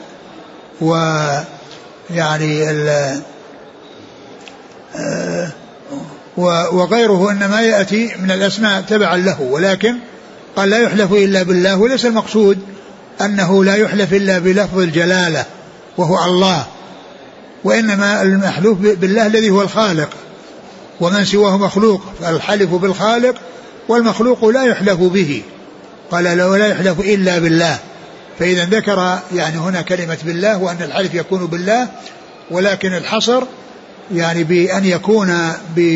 ويعني ال وغيره إنما يأتي من الأسماء تبعا له. ولكن قال لا يحلف إلا بالله، وليس المقصود أنه لا يحلف إلا بلفظ الجلالة وهو الله، وإنما المحلوف بالله الذي هو الخالق، ومن سواه مخلوق، فالحلف بالخالق، والمخلوق لا يحلف به. قال لا يحلف إلا بالله. فإذا ذكر يعني هنا كلمة بالله، وأن الحلف يكون بالله، ولكن الحصر يعني بأن يكون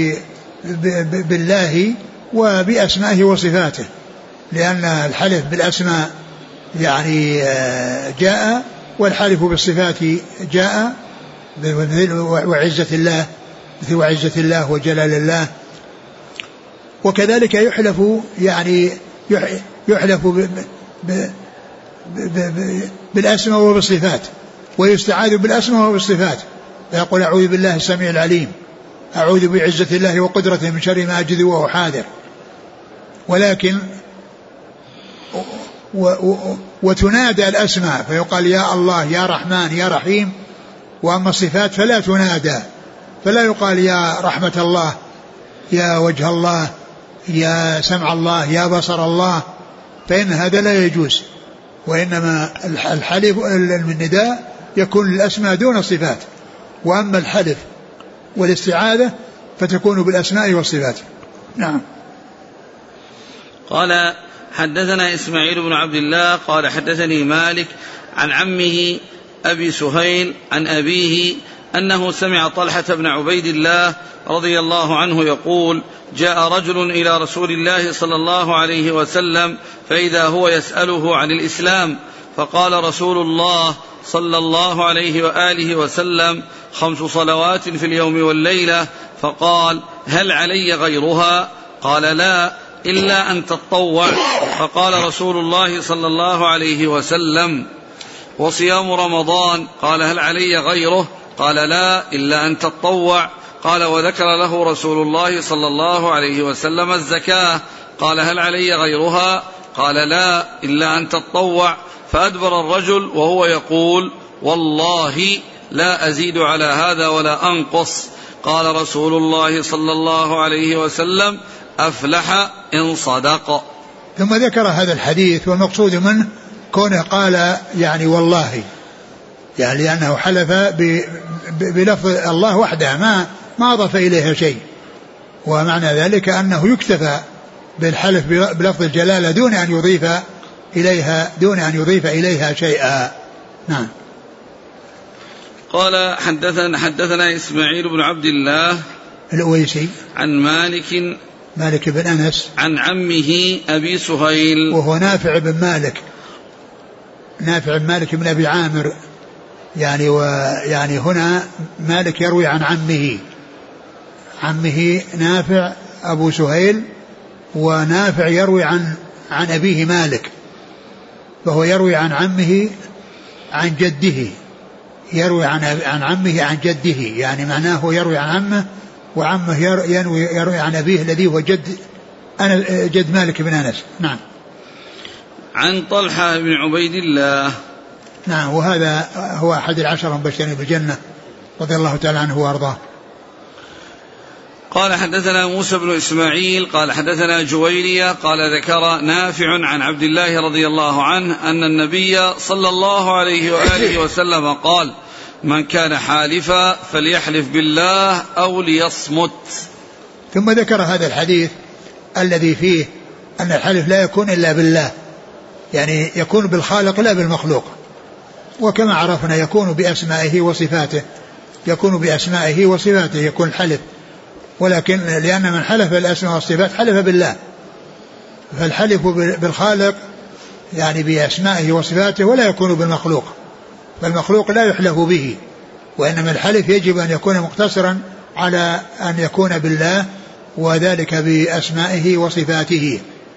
بالله وبأسمائه وصفاته، لأن الحلف بالأسماء يعني جاء، والحلف بالصفات جاء، وعزة الله مثل وعزة الله وجلال الله. وكذلك يحلف يعني يحلف بالأسماء وبالصفات، ويستعاذ بالأسماء وبالصفات، فيقول أعوذ بالله السميع العليم، أعوذ بعزة الله وقدرته من شر ما أجد وهو حاذر. ولكن و و وتنادى الأسماء، فيقال يا الله يا رحمن يا رحيم، وأما الصفات فلا تنادى، فلا يقال يا رحمة الله، يا وجه الله، يا سمع الله، يا بصر الله، فإن هذا لا يجوز. وإنما الحلف النداء يكون للأسماء دون الصفات، وأما الحلف والاستعاذة فتكون بالأسماء والصفات. نعم. قال حدثنا إسماعيل بن عبد الله قال حدثني مالك عن عمه أبي سهيل عن أبيه أنه سمع طلحة بن عبيد الله رضي الله عنه يقول جاء رجل إلى رسول الله صلى الله عليه وسلم فإذا هو يسأله عن الإسلام، فقال رسول الله صلى الله عليه وآله وسلم خمس صلوات في اليوم والليلة، فقال هل علي غيرها؟ قال لا إلا أن تطوع. فقال رسول الله صلى الله عليه وسلم وصيام رمضان؟ قال هل علي غيره؟ قال لا إلا أن تطوع. قال وذكر له رسول الله صلى الله عليه وسلم الزكاة، قال هل علي غيرها؟ قال لا إلا أن تطوع. فأدبر الرجل وهو يقول والله لا أزيد على هذا ولا أنقص. قال رسول الله صلى الله عليه وسلم أفلح إن صدق. ثم ذكر هذا الحديث، والمقصود منه كونه قال يعني والله، يعني لأنه حلف بلفظ الله وحده، ما ما أضاف إليها شيء، ومعنى ذلك أنه يكتفى بالحلف بلفظ الجلالة دون أن يضيف إليها دون أن يضيف إليها شيئا. نعم. قال حدثنا حدثنا إسماعيل بن عبد الله الأويسي عن مالك مالك بن أنس عن عمه أبي سهيل وهو نافع بن مالك نافع بن مالك بن أبي عامر، يعني ويعني هنا مالك يروي عن عمه عمه نافع أبو سهيل، ونافع يروي عن عن أبيه مالك، فهو يروي عن عمه عن جده، يروي عن عن عمه عن جده، يعني معناه يروي عن عمه، وعمه يروي يروي عن أبيه الذي هو جد أنا جد مالك بن أنس. نعم. عن طلحة بن عبيد الله نعم. وهذا هو أحد العشرة المبشرين بالجنة رضي الله تعالى عنه وأرضاه. قال حدثنا موسى بن إسماعيل قال حدثنا جويرية قال ذكر نافع عن عبد الله رضي الله عنه أن النبي صلى الله عليه وآله وسلم قال من كان حالفا فليحلف بالله أو ليصمت. ثم ذكر هذا الحديث الذي فيه أن الحلف لا يكون إلا بالله، يعني يكون بالخالق لا بالمخلوق، وكما عرفنا يكون بأسمائه وصفاته، يكون بأسمائه وصفاته يكون الحلف، ولكن لأن من حلف بالأسماء والصفات حلف بالله، فالحلف بالخالق يعني بأسمائه وصفاته ولا يكون بالمخلوق، فالمخلوق لا يحلف به، وإنما الحلف يجب أن يكون مقتصرا على أن يكون بالله وذلك بأسمائه وصفاته.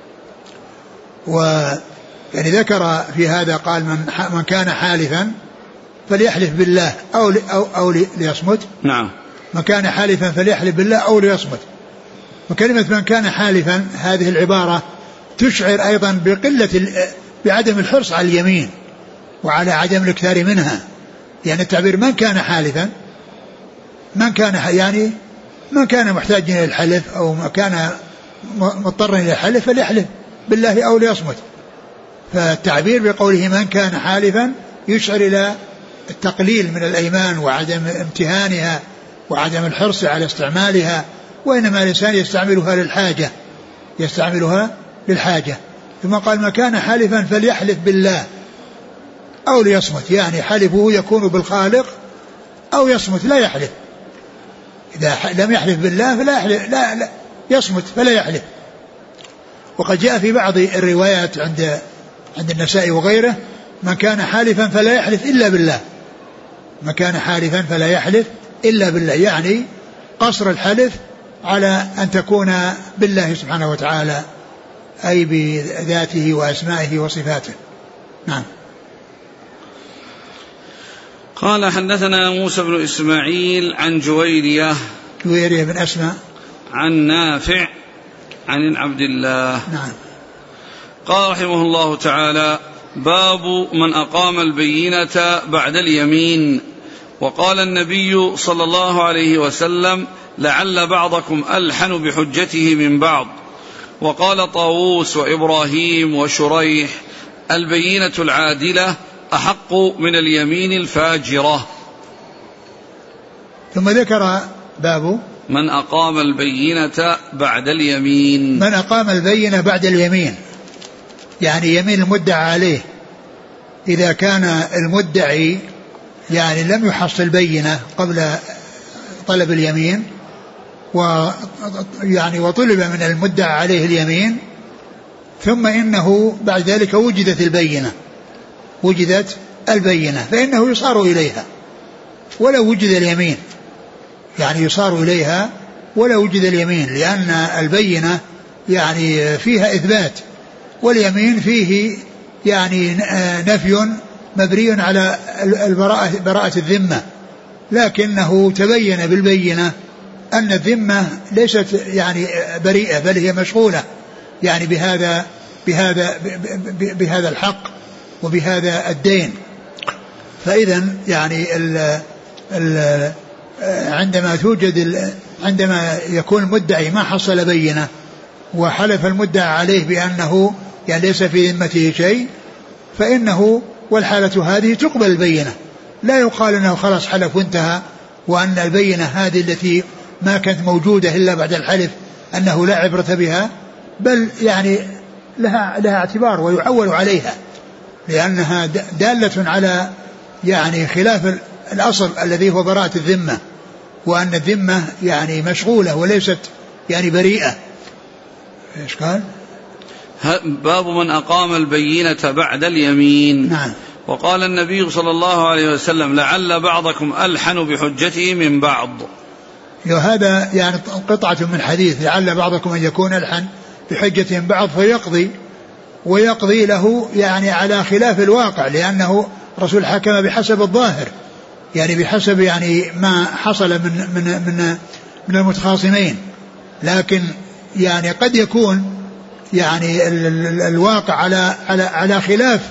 ويعني ذكر في هذا قال من, من كان حالفا فليحلف بالله أو, أو, أو ليصمت. نعم. من كان حالفا فليحلف بالله أو ليصمت. وكلمة من كان حالفا هذه العبارة تشعر أيضا بقلة بعدم الحرص على اليمين وعلى عدم الاكثار منها، يعني التعبير من كان حالفا، من كان يعني من كان محتاجا إلى الحلف أو ما كان مضطرا إلى الحلف فليحلف بالله أو ليصمت. فالتعبير بقوله من كان حالفا يشعر إلى التقليل من الأيمان وعدم امتهانها وعدم الحرص على استعمالها، وإنما الإنسان يستعملها للحاجة يستعملها للحاجة. ثم قال ما كان حالفا فليحلف بالله أو ليصمت، يعني حلفه يكون بالخالق أو يصمت لا يحلف. إذا لم يحلف بالله فلا يحلف، لا, لا يصمت فلا يحلف. وقد جاء في بعض الروايات عند عند النسائي وغيره من كان حالفا فلا يحلف إلا بالله، من كان حالفا فلا يحلف إلا بالله، يعني قصر الحلف على أن تكون بالله سبحانه وتعالى أي بذاته وأسمائه وصفاته. نعم. قال حدثنا موسى بن إسماعيل عن جويرية جويرية بن أسماء عن نافع عن عبد الله. نعم. قال رحمه الله تعالى باب من أقام البينة بعد اليمين. وقال النبي صلى الله عليه وسلم لعل بعضكم ألحن بحجته من بعض. وقال طاووس وإبراهيم وشريح البينة العادلة أحق من اليمين الفاجرة. ثم ذكر باب من أقام البينة بعد اليمين. من أقام البينة بعد اليمين يعني يمين المدعى عليه، إذا كان المدعي يعني لم يحصل بينة قبل طلب اليمين ويعني وطلب من المدعى عليه اليمين، ثم إنه بعد ذلك وجدت البينة وجدت البينة فإنه يصار إليها ولو وجد اليمين، يعني يصار إليها ولو وجد اليمين، لأن البينة يعني فيها إثبات واليمين فيه يعني نفي مبري على البراءة براءة الذمة، لكنه تبين بالبينة أن الذمة ليست يعني بريئة بل هي مشغولة يعني بهذا بهذا بهذا الحق وبهذا الدين. فإذا يعني ال ال عندما توجد عندما يكون المدعي ما حصل بينة وحلف المدعى عليه بأنه يعني ليس في ذمته شيء فإنه والحالة هذه تقبل البينة، لا يقال أنه خلاص حلف وانتهى وأن البينة هذه التي ما كانت موجودة إلا بعد الحلف أنه لا عبرة بها، بل يعني لها, لها اعتبار ويعول عليها لأنها دالة على يعني خلاف الأصل الذي هو براءة الذمة، وأن الذمة يعني مشغولة وليست يعني بريئة. إيش قال؟ باب من أقام البينة بعد اليمين. نعم. وقال النبي صلى الله عليه وسلم لعل بعضكم ألحن بحجته من بعض. هذا يعني قطعة من حديث لعل بعضكم أن يكون ألحن بحجته من بعض فيقضي ويقضي له يعني على خلاف الواقع، لأنه رسول حكم بحسب الظاهر يعني بحسب يعني ما حصل من من من من المتخاصمين، لكن يعني قد يكون يعني ال ال الواقع على على على خلاف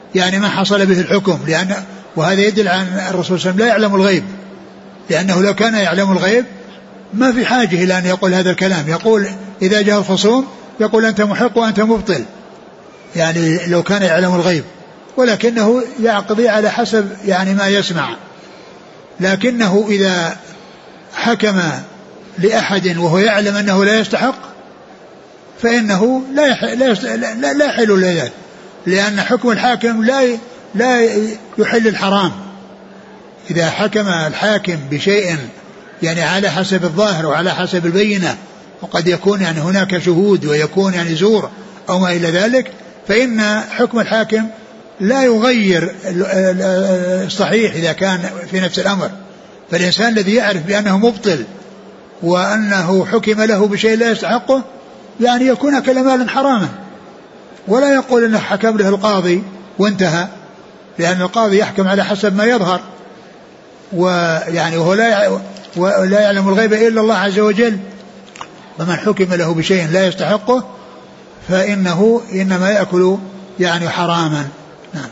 يعني ما حصل به الحكم، لأن وهذا يدل عن الرسول صلى الله عليه وسلم لا يعلم الغيب، لأنه لو كان يعلم الغيب ما في حاجة إلى أن يقول هذا الكلام. يقول إذا جاء الخصوم يقول أنت محق وأنت مبطل، يعني لو كان يعلم الغيب، ولكنه يقضي على حسب يعني ما يسمع. لكنه إذا حكم لأحد وهو يعلم أنه لا يستحق فإنه لا يح... لا, يست... لا... لا يحل له، لأن حكم الحاكم لا لا يحل الحرام. إذا حكم الحاكم بشيء يعني على حسب الظاهر وعلى حسب البينة، وقد يكون يعني هناك شهود ويكون يعني زور أو ما إلى ذلك، فإن حكم الحاكم لا يغير الصحيح إذا كان في نفس الأمر. فالإنسان الذي يعرف بأنه مبطل وأنه حكم له بشيء لا يستحقه يعني يكون أكل مالا حراما، ولا يقول أنه حكم له القاضي وانتهى، لأن القاضي يحكم على حسب ما يظهر، ويعني وهو لا ولا يعلم الغيب إلا الله عز وجل. ومن حكم له بشيء لا يستحقه فإنه إنما يأكل يعني حراما. نعم.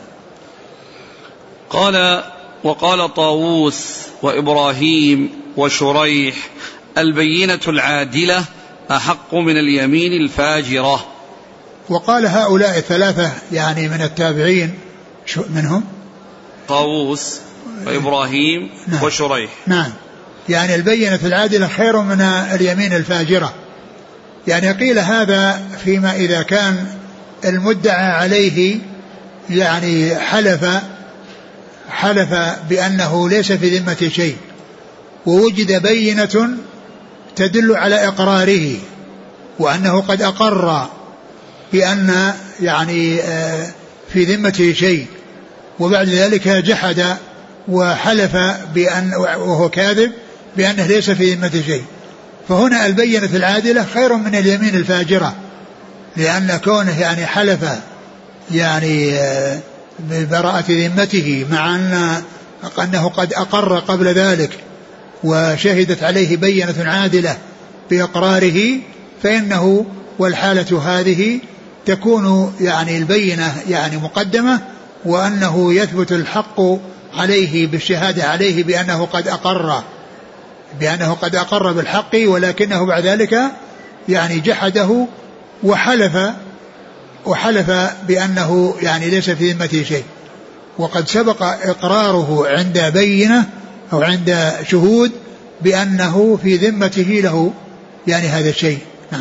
قال وقال طاووس وإبراهيم وشريح البينة العادلة أحق من اليمين الفاجرة. وقال هؤلاء الثلاثة يعني من التابعين منهم طاووس وإبراهيم نعم. وشريح. نعم، يعني البينة العادلة خير من اليمين الفاجرة. يعني قيل هذا فيما إذا كان المدعى عليه يعني حلف حلف بأنه ليس في ذمة شيء، ووجد بينة تدل على إقراره وأنه قد أقر بأن يعني في ذمته شيء، وبعد ذلك جحد وحلف بأن وهو كاذب بأنه ليس في ذمته شيء. فهنا البينة العادلة خير من اليمين الفاجرة، لأن كونه يعني حلف يعني ببراءة ذمته مع أن أنه قد أقر قبل ذلك وشهدت عليه بينة عادلة بإقراره، فإنه والحالة هذه تكون يعني البينة يعني مقدمة، وأنه يثبت الحق عليه بالشهادة عليه بأنه قد أقر بأنه قد أقر بالحق، ولكنه بعد ذلك يعني جحده وحلف وحلف بأنه يعني ليس في ذمته شيء، وقد سبق إقراره عند بينة أو عند شهود بأنه في ذمته له يعني هذا الشيء. نعم.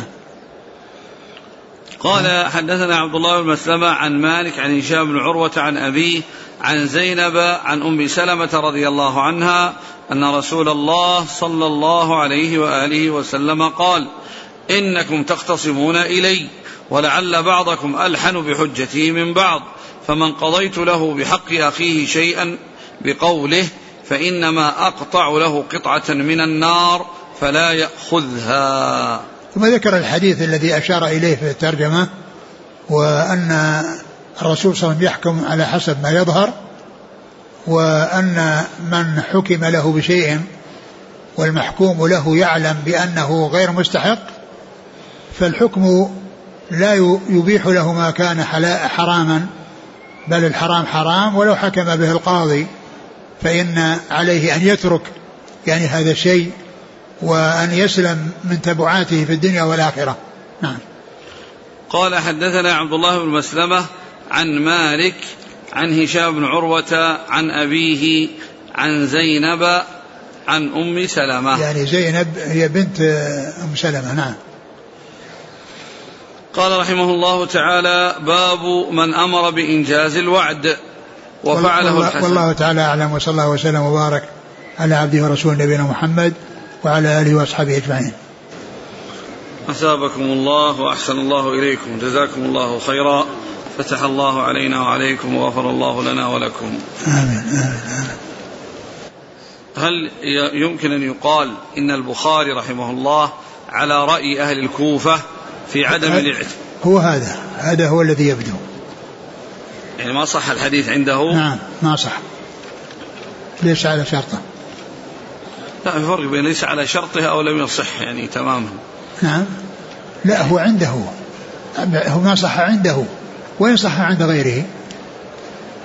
قال حدثنا عبد الله بن مسلمة عن مالك عن هشام بن عروة عن أبيه عن زينب عن أم سلمة رضي الله عنها أن رسول الله صلى الله عليه وآله وسلم قال: إنكم تختصمون إلي ولعل بعضكم ألحن بحجته من بعض، فمن قضيت له بحق أخيه شيئا بقوله فإنما أقطع له قطعة من النار فلا يأخذها. ثم ذكر الحديث الذي أشار إليه في الترجمة، وأن الرسول صلى الله عليه وسلم يحكم على حسب ما يظهر، وأن من حكم له بشيء والمحكوم له يعلم بأنه غير مستحق فالحكم لا يبيح له ما كان حراما، بل الحرام حرام ولو حكم به القاضي، فإن عليه أن يترك يعني هذا الشيء وأن يسلم من تبعاته في الدنيا والآخرة. نعم. قال حدثنا عبد الله بن مسلمة عن مالك عن هشام بن عروة عن أبيه عن زينب عن أم سلمة. يعني زينب هي بنت أم سلمة. نعم. قال رحمه الله تعالى: باب من أمر بإنجاز الوعد وفعله الحسن. والله تعالى أعلم، وصلى الله وسلم وبارك على عبده ورسوله نبينا محمد وعلى آله وأصحابه أجمعين. أثابكم الله وأحسن الله إليكم، جزاكم الله خيرا، فتح الله علينا وعليكم وغفر الله لنا ولكم. آمين آمين آمين. هل يمكن أن يقال إن البخاري رحمه الله على رأي أهل الكوفة في عدم الاعتراف؟ هو هذا هذا هو الذي يبدو، يعني ما صح الحديث عنده. نعم ما صح، ليس على شرطه. لا، في فرق بين ليس على شرطه أو لم يصح يعني تماما. نعم. لا، هو عنده، هو ما صح عنده، وين صح عند غيره؟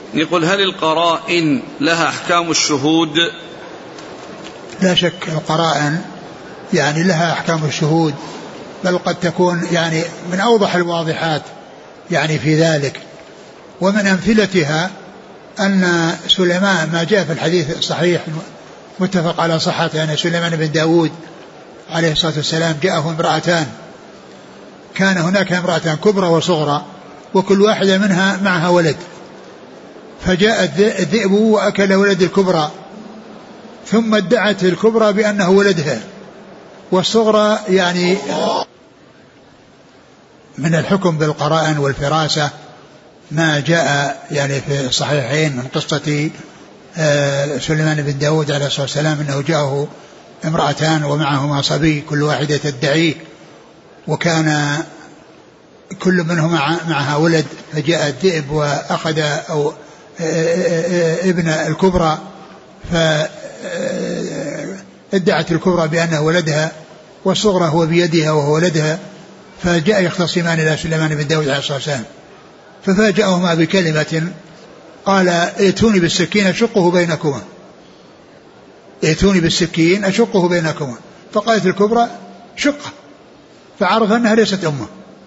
يقول هل القرائن لها أحكام الشهود؟ لا شك القرائن يعني لها أحكام الشهود، بل قد تكون يعني من أوضح الواضحات يعني في ذلك. ومن أمثلتها أن سليمان ما جاء في الحديث الصحيح متفق على صحته أن سليمان بن داود عليه الصلاة والسلام جاءه امرأتان، كان هناك امرأتان كبرى وصغرى وكل واحدة منها معها ولد، فجاء الذئب وأكل ولد الكبرى، ثم ادعت الكبرى بأنه ولدها، والصغرى يعني من الحكم بالقرائن والفراسة ما جاء يعني في الصحيحين من قصة سليمان بن داود عليه الصلاة والسلام أنه جاءه امرأتان ومعهما صبي كل واحدة تدعيه، وكان كل منهما معها ولد، فجاء الذئب وأخذ أو ابن الكبرى، فادعت الكبرى بأنه ولدها والصغرى هو بيدها وهو ولدها، فجاء يختصمان إلى سليمان بن داود عليه الصلاة والسلام ففاجأهما بكلمة قال ائتوني بالسكين أشقه بينكما، ائتوني بالسكين أشقه بينكما، فقالت الكبرى شقه، فعرف أنها ليست أمه،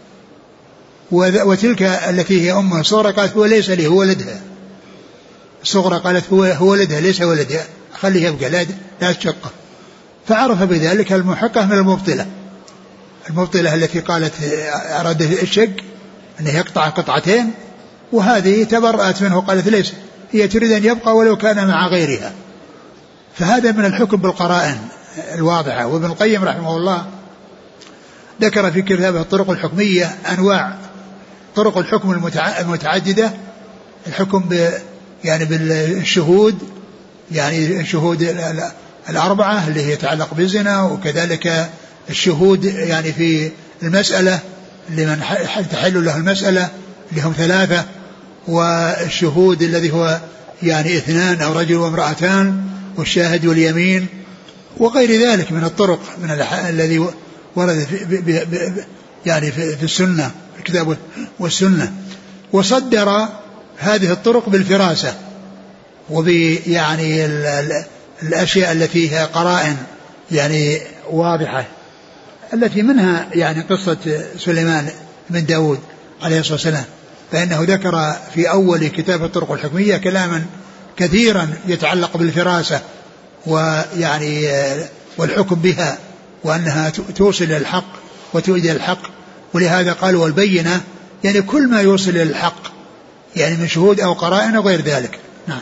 وتلك التي هي أمه الصغرى قالت هو ليس لي هو ولدها، الصغرى قالت هو, هو ولدها ليس ولدها خليه يبقى لا, لا تشقه، فعرف بذلك المحقة من المبطلة، المبطلة التي قالت أراد الشق أنه يقطع قطعتين، وهذه تبرأت منه قالت ليس، هي تريد أن يبقى ولو كان مع غيرها. فهذا من الحكم بالقرائن الواضحة. وابن القيم رحمه الله ذكر في كتابه الطرق الحكمية أنواع طرق الحكم المتعددة، الحكم ب يعني بالشهود، يعني الشهود الأربعة اللي هي يتعلق بالزنا، وكذلك الشهود يعني في المسألة لمن تحل له المسألة اللي هم ثلاثة، والشهود الذي هو يعني اثنان أو رجل وامرأتان، والشاهد واليمين، وغير ذلك من الطرق من الذي ورد في يعني في السنة الكتاب والسنة. وصدر هذه الطرق بالفراسة وبيعني الأشياء التي هي قرائن يعني واضحة، التي منها يعني قصة سليمان بن داود عليه الصلاة والسلام، فإنه ذكر في أول كتاب الطرق الحكمية كلاما كثيرا يتعلق بالفراسة ويعني والحكم بها، وأنها توصل إلى الحق وتؤدي الحق، ولهذا قالوا والبينة يعني كل ما يوصل إلى الحق يعني من شهود أو قرائن وغير ذلك. نعم.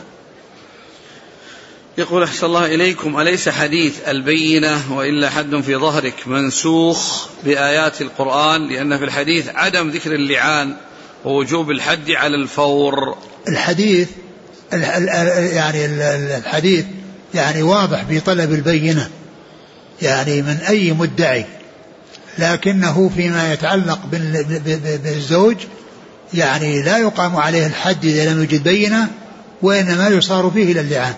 يقول أحسن الله إليكم أليس حديث البينة وإلا حد في ظهرك منسوخ بآيات القرآن، لأن في الحديث عدم ذكر اللعان ووجوب الحد على الفور؟ الحديث يعني الحديث يعني واضح بطلب البينة يعني من أي مدعي، لكنه فيما يتعلق بالزوج يعني لا يقام عليه الحد إذا لم يوجد بينة، وإنما يصار فيه إلى اللعان.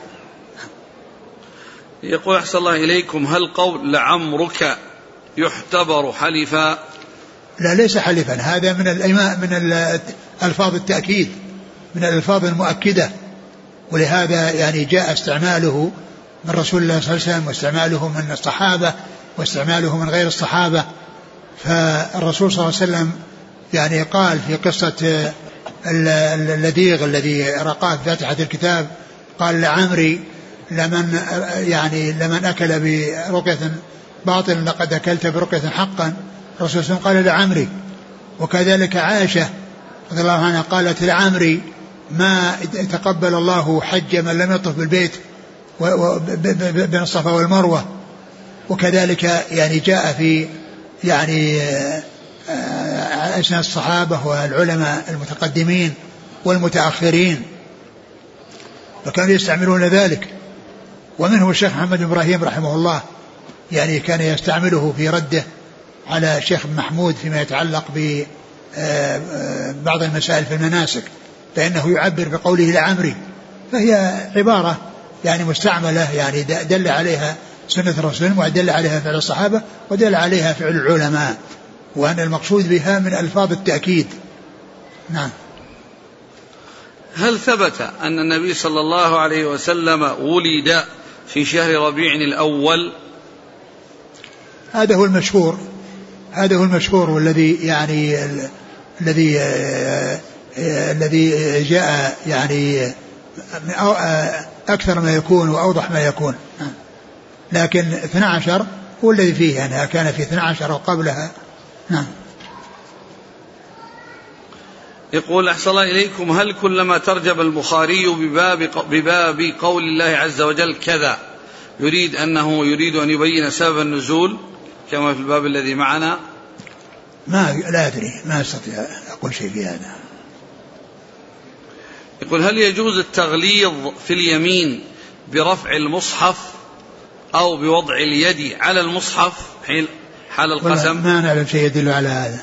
يقول أحسن الله إليكم هل قول لعمرك يعتبر حلفا؟ لا ليس حلفا، هذا من الأيمان من الألفاظ التأكيد، من الألفاظ المؤكدة، ولهذا يعني جاء استعماله من رسول الله صلى الله عليه وسلم، واستعماله من الصحابة، واستعماله من غير الصحابة. فالرسول صلى الله عليه وسلم يعني قال في قصة اللديغ الذي رقاه في فاتحة الكتاب، قال لعمري لمن يعني لمن أكل برقية باطل لقد أكلت برقية حقا، الرسول صلى الله عليه وسلم قال لعمري. وكذلك عائشة رضي الله عنها قالت لعمري ما تقبل الله حج من لم يطف بالبيت بين الصفا والمروة. وكذلك يعني جاء في يعني أسناد الصحابة والعلماء المتقدمين والمتأخرين فكانوا يستعملون ذلك. ومنه الشيخ محمد بن إبراهيم رحمه الله يعني كان يستعمله في رده على الشيخ محمود فيما يتعلق ببعض المسائل في المناسك، فإنه يعبر بقوله لعمري، فهي عبارة يعني مستعملة يعني دل عليها سنة الرسول ودل عليها فعل الصحابة ودل عليها فعل العلماء، وأن المقصود بها من ألفاظ التأكيد. نعم. هل ثبت أن النبي صلى الله عليه وسلم ولد في شهر ربيع الأول؟ هذا هو المشهور، هذا هو المشهور والذي يعني الذي الذي جاء يعني أكثر ما يكون وأوضح ما يكون. لكن اثنا عشر هو الذي فيه أنها كان في اثنا عشر وقبلها. نعم. يقول أحسن الله إليكم، هل كلما ترجم البخاري بباب, بباب قول الله عز وجل كذا يريد أنه يريد أن يبين سبب النزول كما في الباب الذي معنا؟ ما لا أدري، ما أستطيع أقول شيء في هذا. يقول هل يجوز التغليظ في اليمين برفع المصحف أو بوضع اليد على المصحف حال القسم؟ ما نعلم شيء يدل على هذا.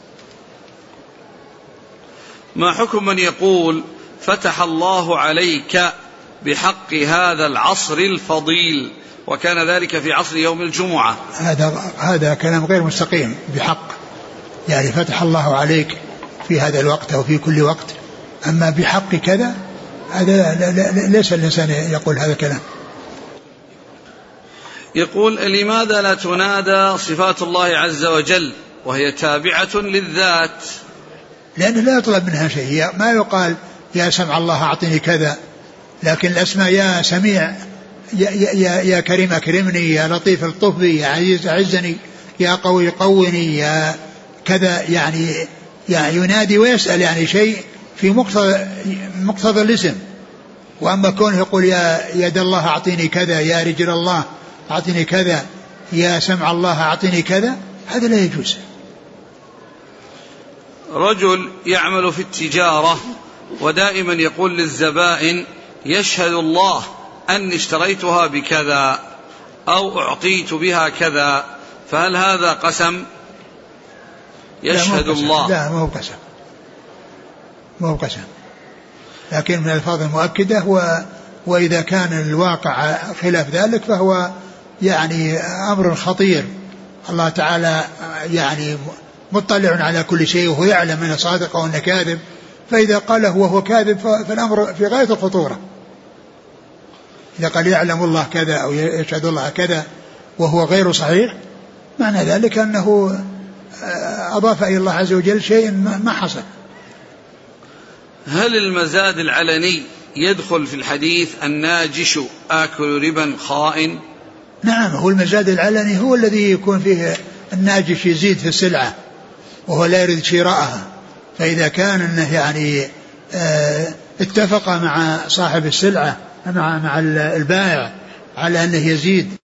ما حكم من يقول فتح الله عليك بحق هذا العصر الفضيل وكان ذلك في عصر يوم الجمعة؟ هذا هذا كلام غير مستقيم. بحق يعني فتح الله عليك في هذا الوقت أو في كل وقت، أما بحق كذا هذا ليس الإنسان يقول هذا الكلام. يقول لماذا لا تنادى صفات الله عز وجل وهي تابعة للذات؟ لأنه لا يطلب منها شيء، ما يقال يا سمع الله أعطني كذا، لكن الأسماء يا سميع يا, يا, يا كريم أكرمني، يا لطيف الطف بي، يا عزيز أعزني، يا قوي قوني، يا كذا، يعني, يعني ينادي ويسأل يعني شيء في مقتضى مقتضى الاسم. وأما كونه يقول يا يد الله أعطيني كذا، يا رجل الله أعطيني كذا، يا سمع الله أعطيني كذا، هذا لا يجوز. رجل يعمل في التجارة ودائما يقول للزبائن يشهد الله أني اشتريتها بكذا أو أعطيت بها كذا، فهل هذا قسم؟ يشهد الله. لا ما هو قسم، ما هو قسم، لكن من الألفاظ المؤكدة. و وإذا كان الواقع خلاف ذلك فهو يعني أمر خطير. الله تعالى يعني مطلع على كل شيء وهو يعلم أنه صادق وأنه كاذب، فإذا قاله وهو كاذب فالأمر في غاية الخطورة. إذا قال يعلم الله كذا أو يشهد الله كذا وهو غير صحيح، معنى ذلك أنه أضاف إلى الله عز وجل شيء ما حصل. هل المزاد العلني يدخل في الحديث الناجش آكل ربا خائن؟ نعم، هو المزاد العلني هو الذي يكون فيه الناجش يزيد في السلعة وهو لا يريد شراءها. فإذا كان أنه يعني اتفق مع صاحب السلعة مع مع البائع على أنه يزيد